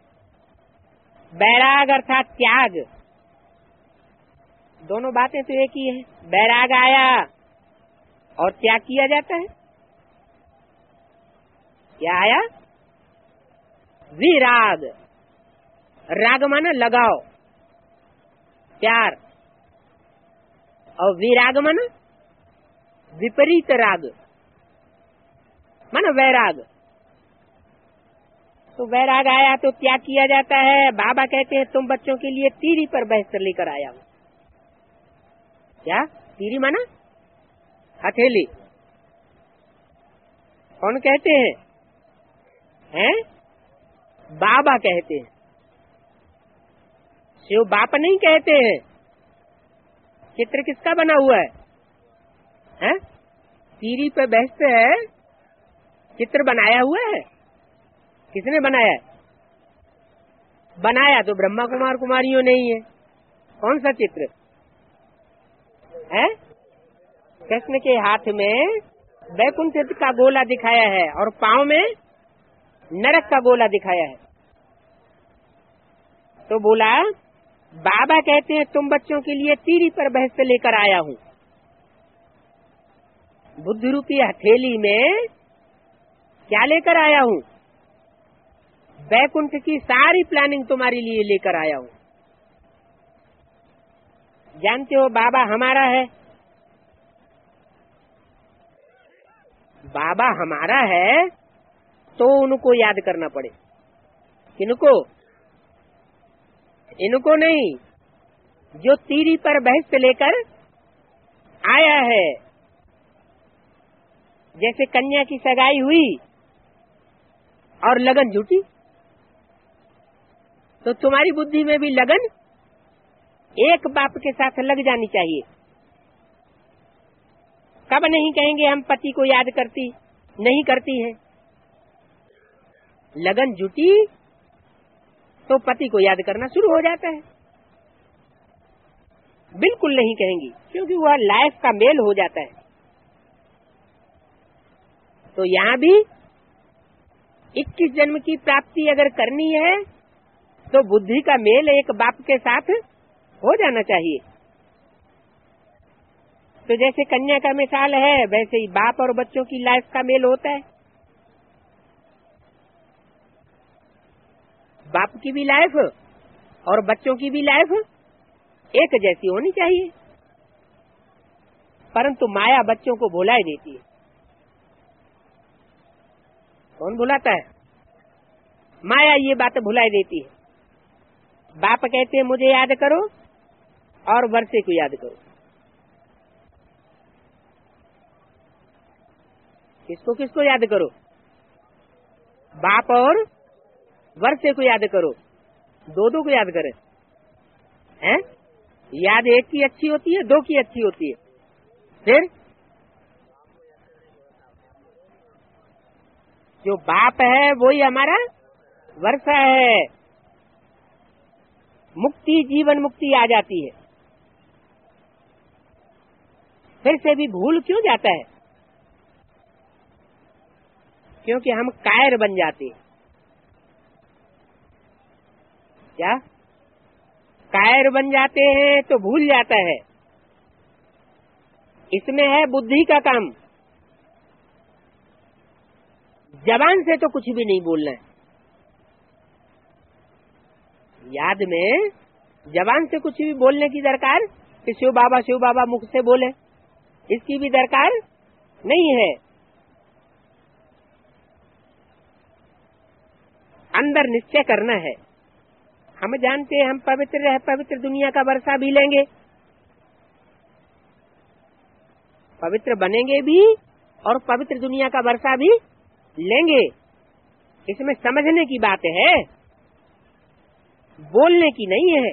बैराग अर्थात त्याग, दोनों बातें तो एक ही है। बैराग आया और त्याग किया जाता है। क्या आया? विराग, राग माना लगाओ, प्यार, और विराग माना विपरीत राग माना वैराग। तो वैराग आया तो त्याग किया जाता है। बाबा कहते हैं तुम बच्चों के लिए तीरी पर बहस लेकर आया हूं। क्या? तीरी माना हथेली। कौन कहते हैं? हैं? बाबा कहते हैं। शिव बाप नहीं कहते हैं। चित्र किसका बना हुआ है? हैं? तीरी पे बैठते है, चित्र बनाया हुआ है। किसने बनाया है? बनाया तो ब्रह्मा कुमार कुमारियों ने ही है। कौन सा चित्र है? कृष्ण के हाथ में वैकुंठ का गोला दिखाया है और पांव में नरक का गोला दिखाया है। तो बोला बाबा कहते हैं तुम बच्चों के लिए तीरी पर बहस लेकर आया हूं। बुद्धि रूपी हथेली में क्या लेकर आया हूं? वैकुंठ की सारी प्लानिंग तुम्हारे लिए लेकर आया हूं। जानते हो बाबा हमारा है। बाबा हमारा है तो उनको याद करना पड़े। किनको? इनको नहीं, जो तीरी पर बहस लेकर आया है। जैसे कन्या की सगाई हुई और लगन जुटी, तो तुम्हारी बुद्धि में भी लगन एक बाप के साथ लग जानी चाहिए। कब नहीं कहेंगे हम पति को याद करती नहीं करती है। लगन जुटी तो पति को याद करना शुरू हो जाता है। बिल्कुल नहीं कहेंगी, क्योंकि वह लाइफ का मेल हो जाता है। तो यहाँ भी 21 जन्म की प्राप्ति अगर करनी है तो बुद्धि का मेल एक बाप के साथ हो जाना चाहिए। तो जैसे कन्या का मिसाल है, वैसे ही बाप और बच्चों की लाइफ का मेल होता है। बाप की भी लाइफ और बच्चों की भी लाइफ एक जैसी होनी चाहिए, परंतु माया बच्चों को भुला देती है। कौन भुलाता है? माया ये बात भुला देती है। बाप कहते हैं मुझे याद करो और वर्षे को याद करो। किसको किसको याद करो? बाप और वर्षे को याद करो। दो दो को याद करें हैं? याद एक की अच्छी होती है, दो की अच्छी होती है। फिर जो बाप है वही हमारा वर्षा है। मुक्ति, जीवन मुक्ति आ जाती है। फिर से भी भूल क्यों जाता है? क्योंकि हम कायर बन जाते हैं। क्या कायर बन जाते हैं तो भूल जाता है। इसमें है बुद्धि का काम। जबान से तो कुछ भी नहीं बोलना है। याद में जबान से कुछ भी बोलने की दरकार कि शिव बाबा मुख से बोले, इसकी भी दरकार नहीं है। अंदर निश्चय करना है। हम जानते हैं हम पवित्र है, पवित्र दुनिया का वर्षा भी लेंगे, पवित्र बनेंगे भी और पवित्र दुनिया का वर्षा भी लेंगे। इसमें समझने की बात है, बोलने की नहीं है।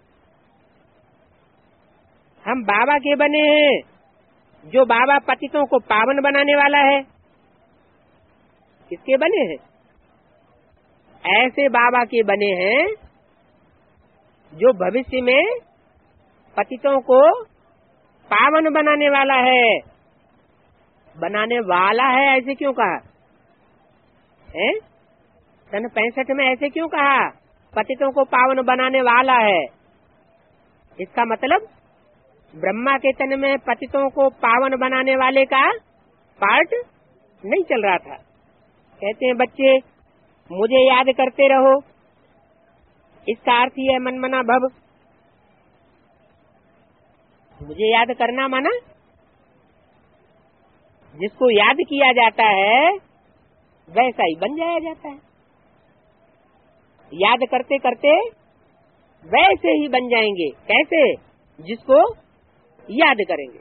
हम बाबा के बने हैं, जो बाबा पतितों को पावन बनाने वाला है। किसके बने हैं? ऐसे बाबा के बने हैं जो भविष्य में पतितों को पावन बनाने वाला है। बनाने वाला है ऐसे क्यों कहा है? सन 65 में ऐसे क्यों कहा? पतितों को पावन बनाने वाला है। इसका मतलब ब्रह्मा के तन में पतितों को पावन बनाने वाले का पार्ट नहीं चल रहा था। कहते हैं बच्चे मुझे याद करते रहो, इसका अर्थ ही है मन मना भव। मुझे याद करना माना जिसको याद किया जाता है वैसा ही बन जाया जाता है। याद करते करते वैसे ही बन जाएंगे। कैसे? जिसको याद करेंगे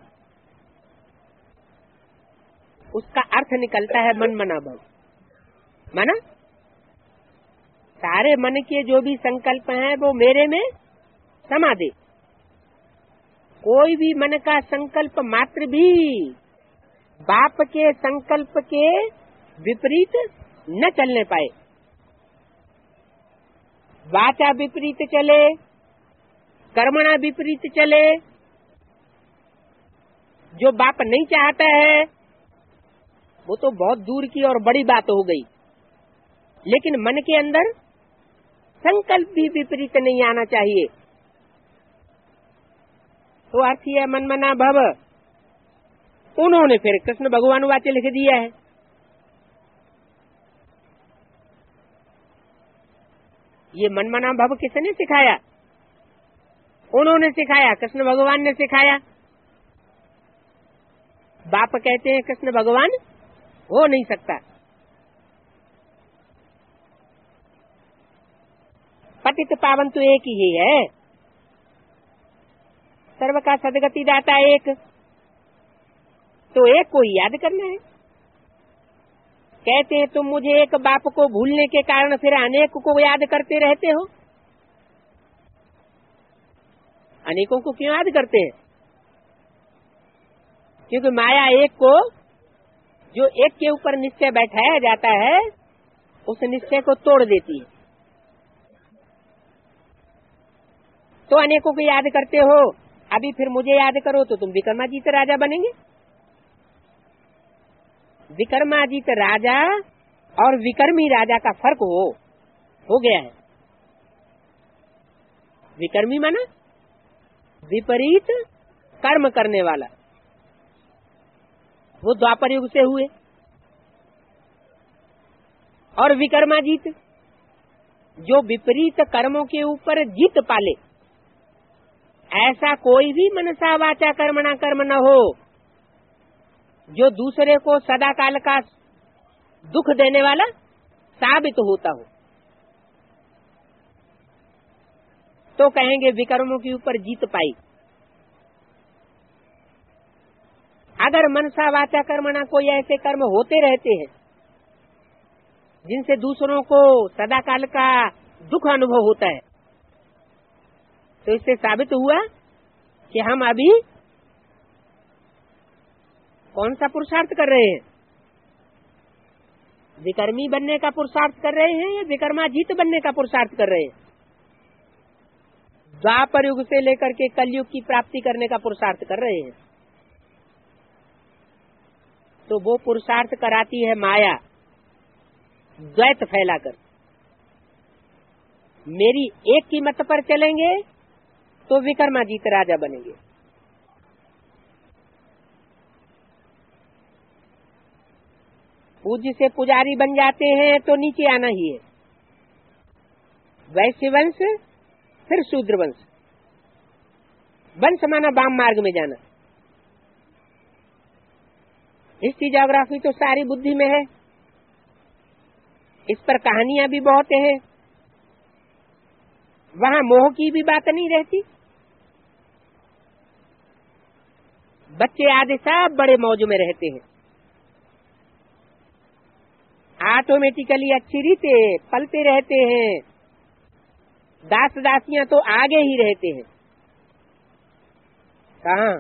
उसका अर्थ निकलता है मन मना भव। माना सारे मन के जो भी संकल्प हैं वो मेरे में समा दे। कोई भी मन का संकल्प मात्र भी बाप के संकल्प के विपरीत न चलने पाए। वाचा विपरीत चले, कर्मणा विपरीत चले, जो बाप नहीं चाहता है वो तो बहुत दूर की और बड़ी बात हो गई। लेकिन मन के अंदर संकल्प भी विपरीत नहीं आना चाहिए। तो अर्थ है मन मना भव। उन्होंने फिर कृष्ण भगवान वाक्य लिख दिया है। ये मन मना भव किसने सिखाया? उन्होंने सिखाया, कृष्ण भगवान ने सिखाया। बाप कहते हैं कृष्ण भगवान हो नहीं सकता। पतित पावन तो एक ही है, सर्व का सदगति दाता एक, तो एक को याद करना है। कहते हैं तुम मुझे एक बाप को भूलने के कारण फिर अनेक को याद करते रहते हो। अनेकों को क्यों याद करते हैं? क्योंकि माया एक को, जो एक के ऊपर निश्चय बैठाया जाता है, उस निश्चय को तोड़ देती है। तो अनेकों को याद करते हो। अभी फिर मुझे याद करो तो तुम विक्रमादित्य राजा बनेंगे। विक्रमादित्य राजा और विक्रमी राजा का फर्क हो गया है। विक्रमी माना विपरीत कर्म करने वाला, वो द्वापर युग से हुए। और विक्रमाजीत जो विपरीत कर्मों के ऊपर जीत पाले। ऐसा कोई भी मनसा वाचा कर्मणा कर्म न हो जो दूसरे को सदा काल का दुख देने वाला साबित होता हो, तो कहेंगे विकर्मों के ऊपर जीत पाई। अगर मनसा वाचा कर्मणा कोई ऐसे कर्म होते रहते हैं जिनसे दूसरों को सदा काल का दुख अनुभव होता है, तो इससे साबित हुआ कि हम अभी कौन सा पुरुषार्थ कर रहे हैं? विकर्मी बनने का पुरुषार्थ कर रहे हैं या विकर्माजीत बनने का पुरुषार्थ कर रहे हैं? द्वापर युग से लेकर के कलयुग की प्राप्ति करने का पुरुषार्थ कर रहे हैं। तो वो पुरुषार्थ कराती है माया, द्वैत फैलाकर। मेरी एक की मत पर चलेंगे तो विक्रमाजीत राजा बनेंगे। पूज्य से पुजारी बन जाते हैं तो नीचे आना ही है। वैश्य वंश फिर शूद्र वंश। वंश माना वाम मार्ग में जाना। हिस्ट्री ज्योग्राफी तो सारी बुद्धि में है, इस पर कहानियां भी बहुत हैं। वहां मोह की भी बात नहीं रहती। बच्चे आदि सब बड़े मौज में रहते हैं। ऑटोमेटिकली अच्छी रीते पलते रहते हैं। दास दासियां तो आगे ही रहते हैं। कहाँ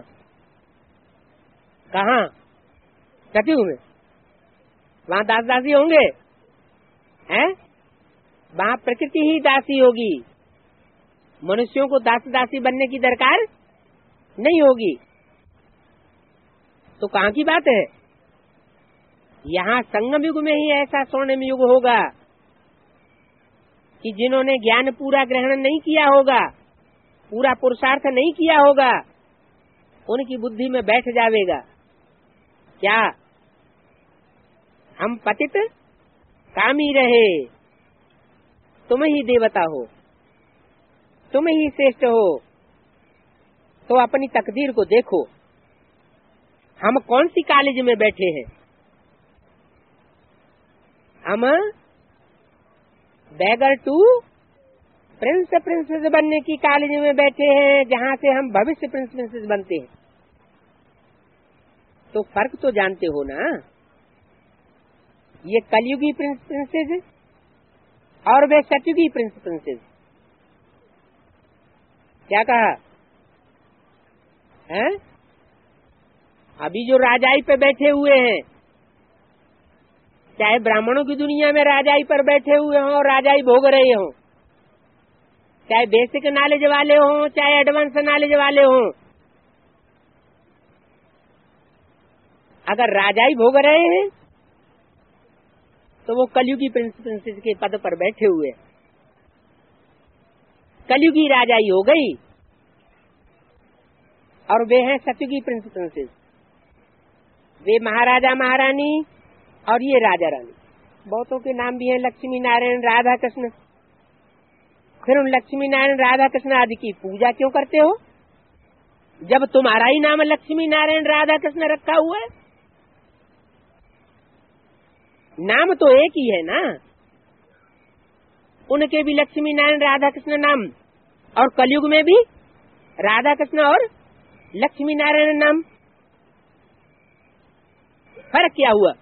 कहाँ सतयुग में वहाँ दास दासी होंगे हैं? वहाँ प्रकृति ही दासी होगी। मनुष्यों को दास दासी बनने की दरकार नहीं होगी। तो कहाँ की बात है? यहाँ संगम युग में ही ऐसा स्वर्णिम युग होगा कि जिन्होंने ज्ञान पूरा ग्रहण नहीं किया होगा, पूरा पुरुषार्थ नहीं किया होगा, उनकी बुद्धि में बैठ जाएगा क्या हम पतित कामी रहे, तुम ही देवता हो, तुम ही श्रेष्ठ हो। तो अपनी तकदीर को देखो, हम कौन सी कॉलेज में बैठे हैं? हम बैगर टू प्रिंसेस बनने की कॉलेज में बैठे हैं, जहाँ से हम भविष्य प्रिंसेस बनते हैं। तो फर्क तो जानते हो ना? ये कलयुगी प्रिंसेस और वे सतयुगी प्रिंसेस। क्या कहा है? अभी जो राजाई पे बैठे हुए हैं, चाहे ब्राह्मणों की दुनिया में राजाई पर बैठे हुए हों और राजाई भोग रहे हों, चाहे बेसिक नॉलेज वाले हों चाहे एडवांस नॉलेज वाले हों, अगर राजाई भोग रहे हैं तो वो कलयुगी प्रिंसेस के पद पर बैठे हुए हैं। कलयुगी राजाई हो गई और वे हैं सतयुगी प्रिंसेस। वे महाराजा महारानी और ये राजा रानी। बहुतों के नाम भी हैं लक्ष्मी नारायण राधा कृष्ण। फिर उन लक्ष्मी नारायण राधा कृष्ण आदि की पूजा क्यों करते हो जब तुम्हारा ही नाम लक्ष्मी नारायण राधा कृष्ण रखा हुआ है? नाम तो एक ही है ना। उनके भी लक्ष्मी नारायण राधा कृष्ण नाम, और कलयुग में भी राधा कृष्ण और लक्ष्मी नारायण नाम। फर्क क्या हुआ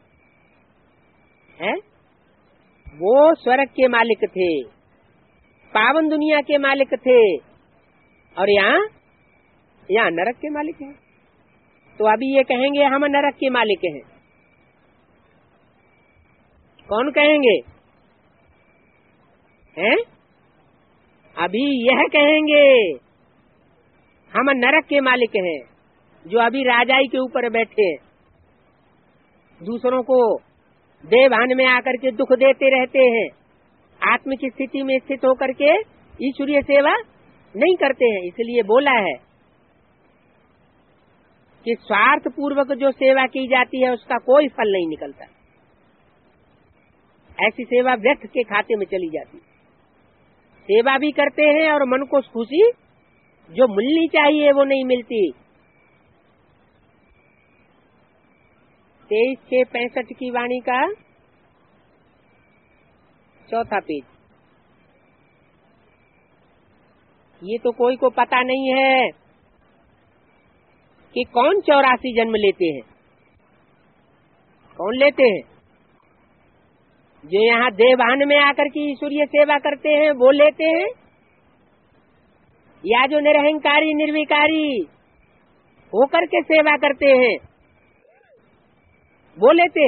है? वो स्वर्ग के मालिक थे, पावन दुनिया के मालिक थे, और यहाँ नरक के मालिक हैं। तो अभी ये कहेंगे हम नरक के मालिक हैं। कौन कहेंगे? हैं? अभी यह कहेंगे हम नरक के मालिक हैं, जो अभी राजाई के ऊपर बैठे हैं, दूसरों को देवभान में आकर के दुख देते रहते हैं, आत्मिक स्थिति में स्थित होकर के ईश्वरीय सेवा नहीं करते हैं। इसलिए बोला है कि स्वार्थ पूर्वक जो सेवा की जाती है उसका कोई फल नहीं निकलता। ऐसी सेवा व्यर्थ के खाते में चली जाती है। सेवा भी करते हैं और मन को खुशी जो मिलनी चाहिए वो नहीं मिलती। 23/6/65 की वाणी का 4था पेज। ये तो कोई को पता नहीं है कि कौन 84 जन्म लेते हैं। कौन लेते हैं? जो यहाँ देवभान में आकर की ईश्वरीय सेवा करते हैं वो लेते हैं, या जो निरहंकारी निर्विकारी होकर के सेवा करते हैं वो लेते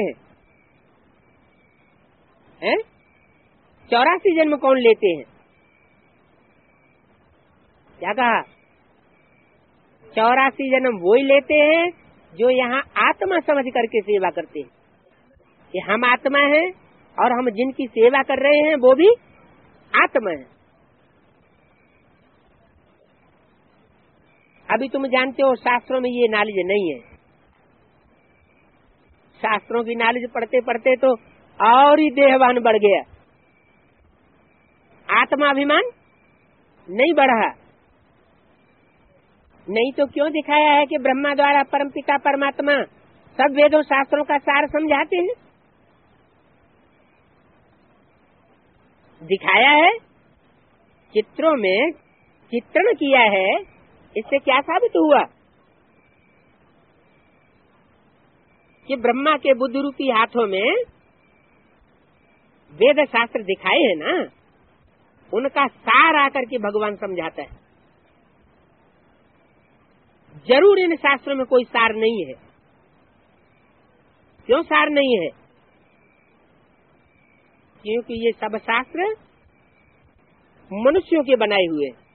हैं? 84 जन्म कौन लेते हैं? क्या कहा? 84 जन्म वो ही लेते हैं जो यहाँ आत्मा समझ करके सेवा करते हैं कि हम आत्मा हैं और हम जिनकी सेवा कर रहे हैं वो भी आत्मा है। अभी तुम जानते हो शास्त्रों में ये नॉलेज नहीं है। शास्त्रों की नॉलेज पढ़ते पढ़ते तो और ही देहवान बढ़ गया, आत्माभिमान नहीं बढ़ा। नहीं तो क्यों दिखाया है कि ब्रह्मा द्वारा परमपिता परमात्मा सब वेदों शास्त्रों का सार समझाते हैं? दिखाया है, चित्रों में चित्रण किया है। इससे क्या साबित हुआ कि ब्रह्मा के बुद्ध रूपी हाथों में वेद शास्त्र दिखाए हैं ना, उनका सार आकर के भगवान समझाता है। जरूर इन शास्त्रों में कोई सार नहीं है। क्यों सार नहीं है? क्योंकि ये सब शास्त्र मनुष्यों के बनाए हुए हैं।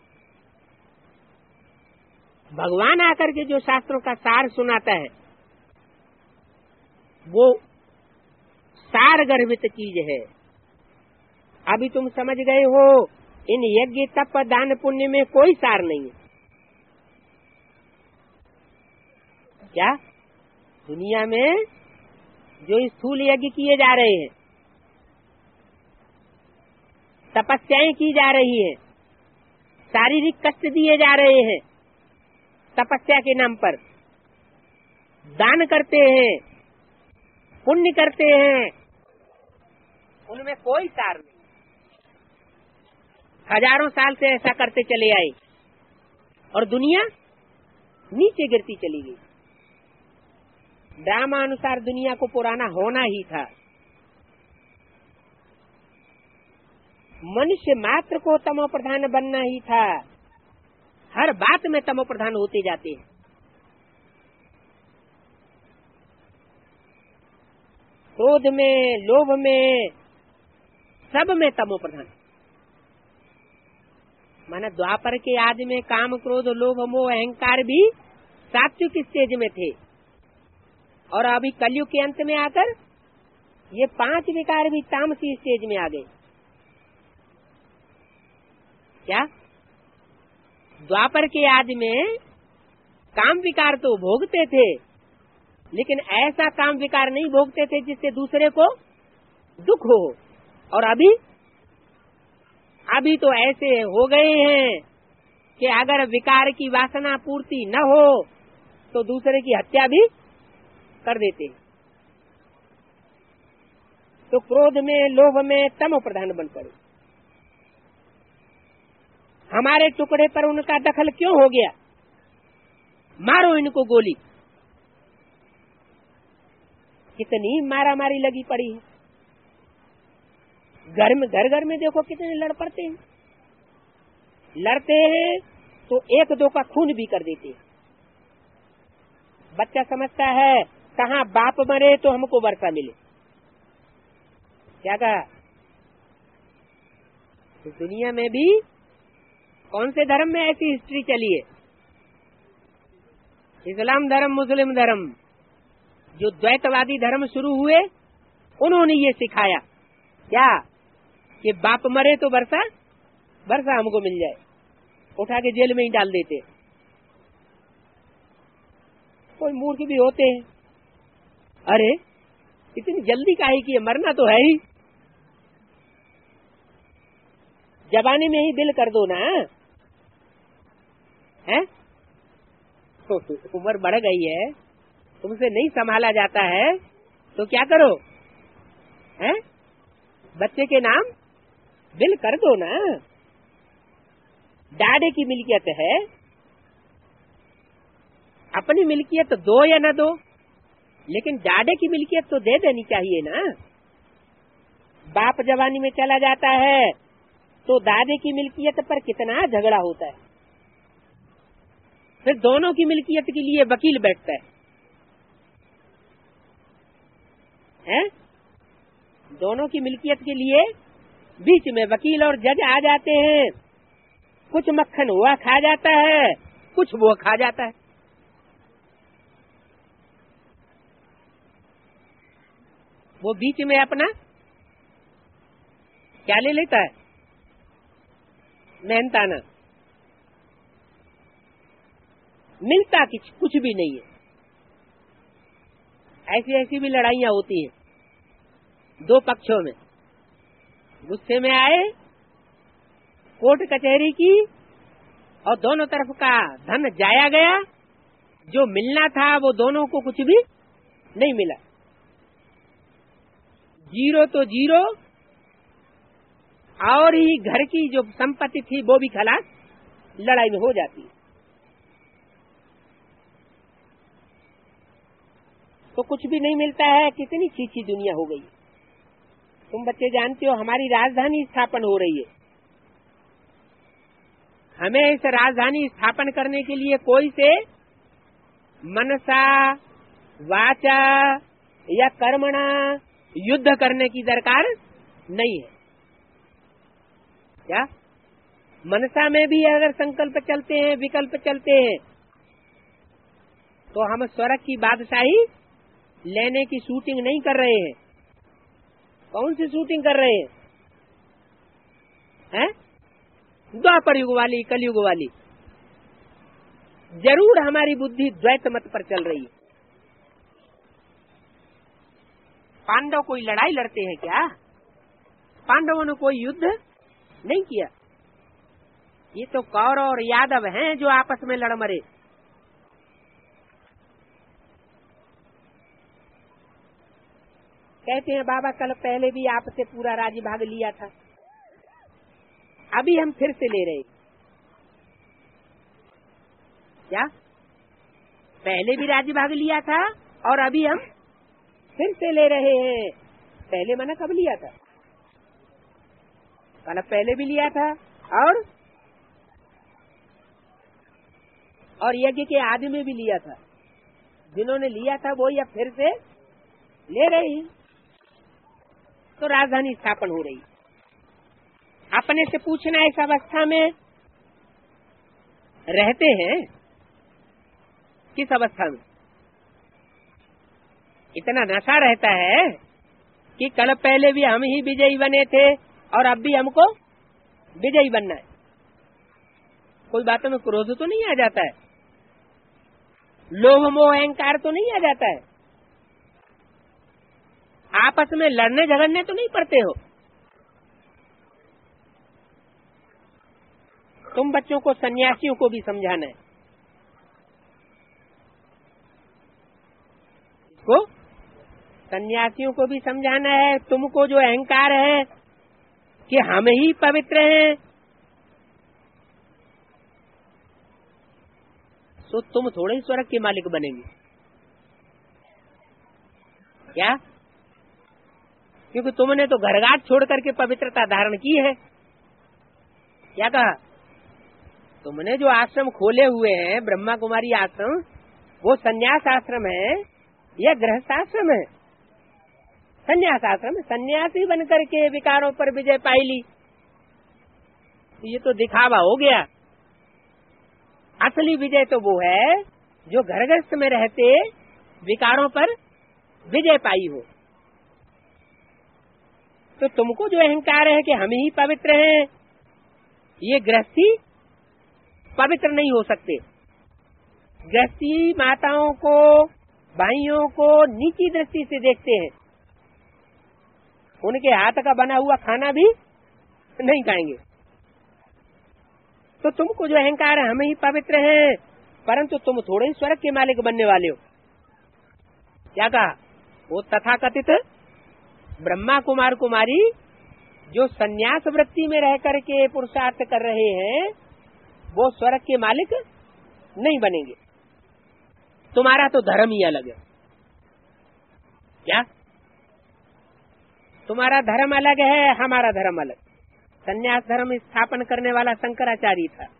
भगवान आकर के जो शास्त्रों का सार सुनाता है वो सार गर्भित चीज है। अभी तुम समझ गए हो, इन यज्ञ तप दान पुण्य में कोई सार नहीं है। क्या दुनिया में जो स्थूल यज्ञ किए जा रहे हैं, तपस्याएं की जा रही हैं, शारीरिक कष्ट दिए जा रहे हैं, तपस्या के नाम पर दान करते हैं, पुण्य करते हैं, उनमें कोई सार नहीं। हजारों साल से ऐसा करते चले आए और दुनिया नीचे गिरती चली गई। ड्रामा अनुसार दुनिया को पुराना होना ही था। मनुष्य मात्र को तमो प्रधान बनना ही था। हर बात में तमो प्रधान होते जाते हैं। क्रोध में, लोभ में, सब में तमो प्रधान। माना द्वापर के आदि में काम, क्रोध, लोभ, मोह, अहंकार भी सात्विक स्टेज में थे, और अभी कलयुग के अंत में आकर ये 5 विकार भी तामसी स्टेज में आ गए। क्या? द्वापर के आदि में काम विकार तो भोगते थे, लेकिन ऐसा काम विकार नहीं भोगते थे जिससे दूसरे को दुख हो। और अभी तो ऐसे हो गए हैं कि अगर विकार की वासना पूर्ति न हो तो दूसरे की हत्या भी कर देते हैं। तो क्रोध में, लोभ में तमो प्रधान बन पड़े। हमारे टुकड़े पर उनका दखल क्यों हो गया? मारो इनको गोली। कितनी मारामारी लगी पड़ी है। घर में देखो कितने लड़ पड़ते हैं। लड़ते हैं तो एक दो का खून भी कर देते हैं। बच्चा समझता है कहाँ बाप मरे तो हमको वर्षा मिले। क्या कहा? तो दुनिया में भी कौन से धर्म में ऐसी हिस्ट्री चली है? इस्लाम धर्म, मुस्लिम धर्म, जो द्वैतवादी धर्म शुरू हुए, उन्होंने ये सिखाया क्या कि बाप मरे तो वर्षा हमको मिल जाए। उठा के जेल में ही डाल देते। कोई मूर्ख भी होते हैं, अरे इतनी जल्दी काहे की है, मरना तो है ही, जवानी में ही दिल कर दो ना। है उम्र बढ़ गई है, तुमसे नहीं संभाला जाता है तो क्या करो? हैं? बच्चे के नाम दिल कर दो ना। डाडे की मिल्कियत है, अपनी मिल्कियत दो या न दो, लेकिन डाडे की मिल्कियत तो दे देनी चाहिए ना। बाप जवानी में चला जाता है तो दादे की मिल्कियत पर कितना झगड़ा होता है। फिर दोनों की मिल्कियत के लिए वकील बैठता है? दोनों की मिल्कियत के लिए बीच में वकील और जज आ जाते हैं। कुछ मक्खन वह खा जाता है, कुछ वो खा जाता है। वो बीच में अपना क्या ले लेता है? मेहनताना। मिलता कुछ भी नहीं है। ऐसी भी लड़ाइयां होती हैं दो पक्षों में। गुस्से में आए, कोर्ट कचहरी की, और दोनों तरफ का धन जाया गया। जो मिलना था वो दोनों को कुछ भी नहीं मिला। जीरो तो जीरो, और ही घर की जो संपत्ति थी वो भी खलास लड़ाई में हो जाती है। तो कुछ भी नहीं मिलता है। कितनी चीची दुनिया हो गई। तुम बच्चे जानते हो हमारी राजधानी स्थापन हो रही है। हमें इस राजधानी स्थापन करने के लिए कोई से मनसा, वाचा या कर्मणा युद्ध करने की दरकार नहीं है। क्या मनसा में भी अगर संकल्प चलते हैं, विकल्प चलते हैं, तो हम स्वर्ग की बादशाही लेने की शूटिंग नहीं कर रहे हैं। कौन सी शूटिंग कर रहे हैं? द्वापर युग वाली, कलयुग वाली। जरूर हमारी बुद्धि द्वैत मत पर चल रही है। पांडव कोई लड़ाई लड़ते हैं क्या? पांडवों ने कोई युद्ध नहीं किया। ये तो कौरव और यादव हैं जो आपस में लड़ मरे। कहते हैं बाबा कल पहले भी आपसे पूरा राज्य भाग लिया था, अभी हम फिर से ले रहे। क्या पहले भी राज्य भाग लिया था और अभी हम फिर से ले रहे हैं? पहले मना कब लिया था? कल पहले भी लिया था और यज्ञ के आदि में भी लिया था। जिन्होंने लिया था वो या फिर से ले रहे हैं। तो राजधानी स्थापन हो रही। अपने से पूछना इस अवस्था में रहते हैं किस अवस्था में? इतना नशा रहता है कि कल पहले भी हम ही विजयी बने थे और अब भी हमको विजयी बनना है। कोई बातों में क्रोध तो नहीं आ जाता है? लोभ मोह अहंकार तो नहीं आ जाता है? आपस में लड़ने झगड़ने तो नहीं पड़ते हो? तुम बच्चों को, सन्यासियों को भी समझाना है। को सन्यासियों को भी समझाना है। तुमको जो अहंकार है कि हम ही पवित्र हैं, तो तुम थोड़े ही स्वर्ग के मालिक बनेंगे क्या? क्योंकि तुमने तो घरघाट छोड़ करके पवित्रता धारण की है। क्या कहा? तुमने जो आश्रम खोले हुए हैं ब्रह्मा कुमारी आश्रम, वो संन्यास आश्रम है या गृहस्थ आश्रम है? संन्यास आश्रम है। सन्यासी बन करके विकारों पर विजय पाई ली, ये तो दिखावा हो गया। असली विजय तो वो है जो घरगृहस्थ में रहते विकारों पर विजय पाई हो। तो तुमको जो अहंकार है कि हम ही पवित्र हैं, ये गृहस्थी पवित्र नहीं हो सकते। गृहस्थी माताओं को, भाइयों को नीची दृष्टि से देखते हैं, उनके हाथ का बना हुआ खाना भी नहीं खाएंगे। तो तुमको जो अहंकार है हम ही पवित्र हैं, परंतु तुम थोड़े ही स्वर्ग के मालिक बनने वाले हो। क्या कहा? वो तथाकथित ब्रह्मा कुमार कुमारी जो सन्यास वृत्ति में रह करके पुरुषार्थ कर रहे हैं, वो स्वर्ग के मालिक नहीं बनेंगे। तुम्हारा तो धर्म ही अलग है। क्या? तुम्हारा धर्म अलग है, हमारा धर्म अलग। सन्यास धर्म स्थापन करने वाला शंकराचार्य था।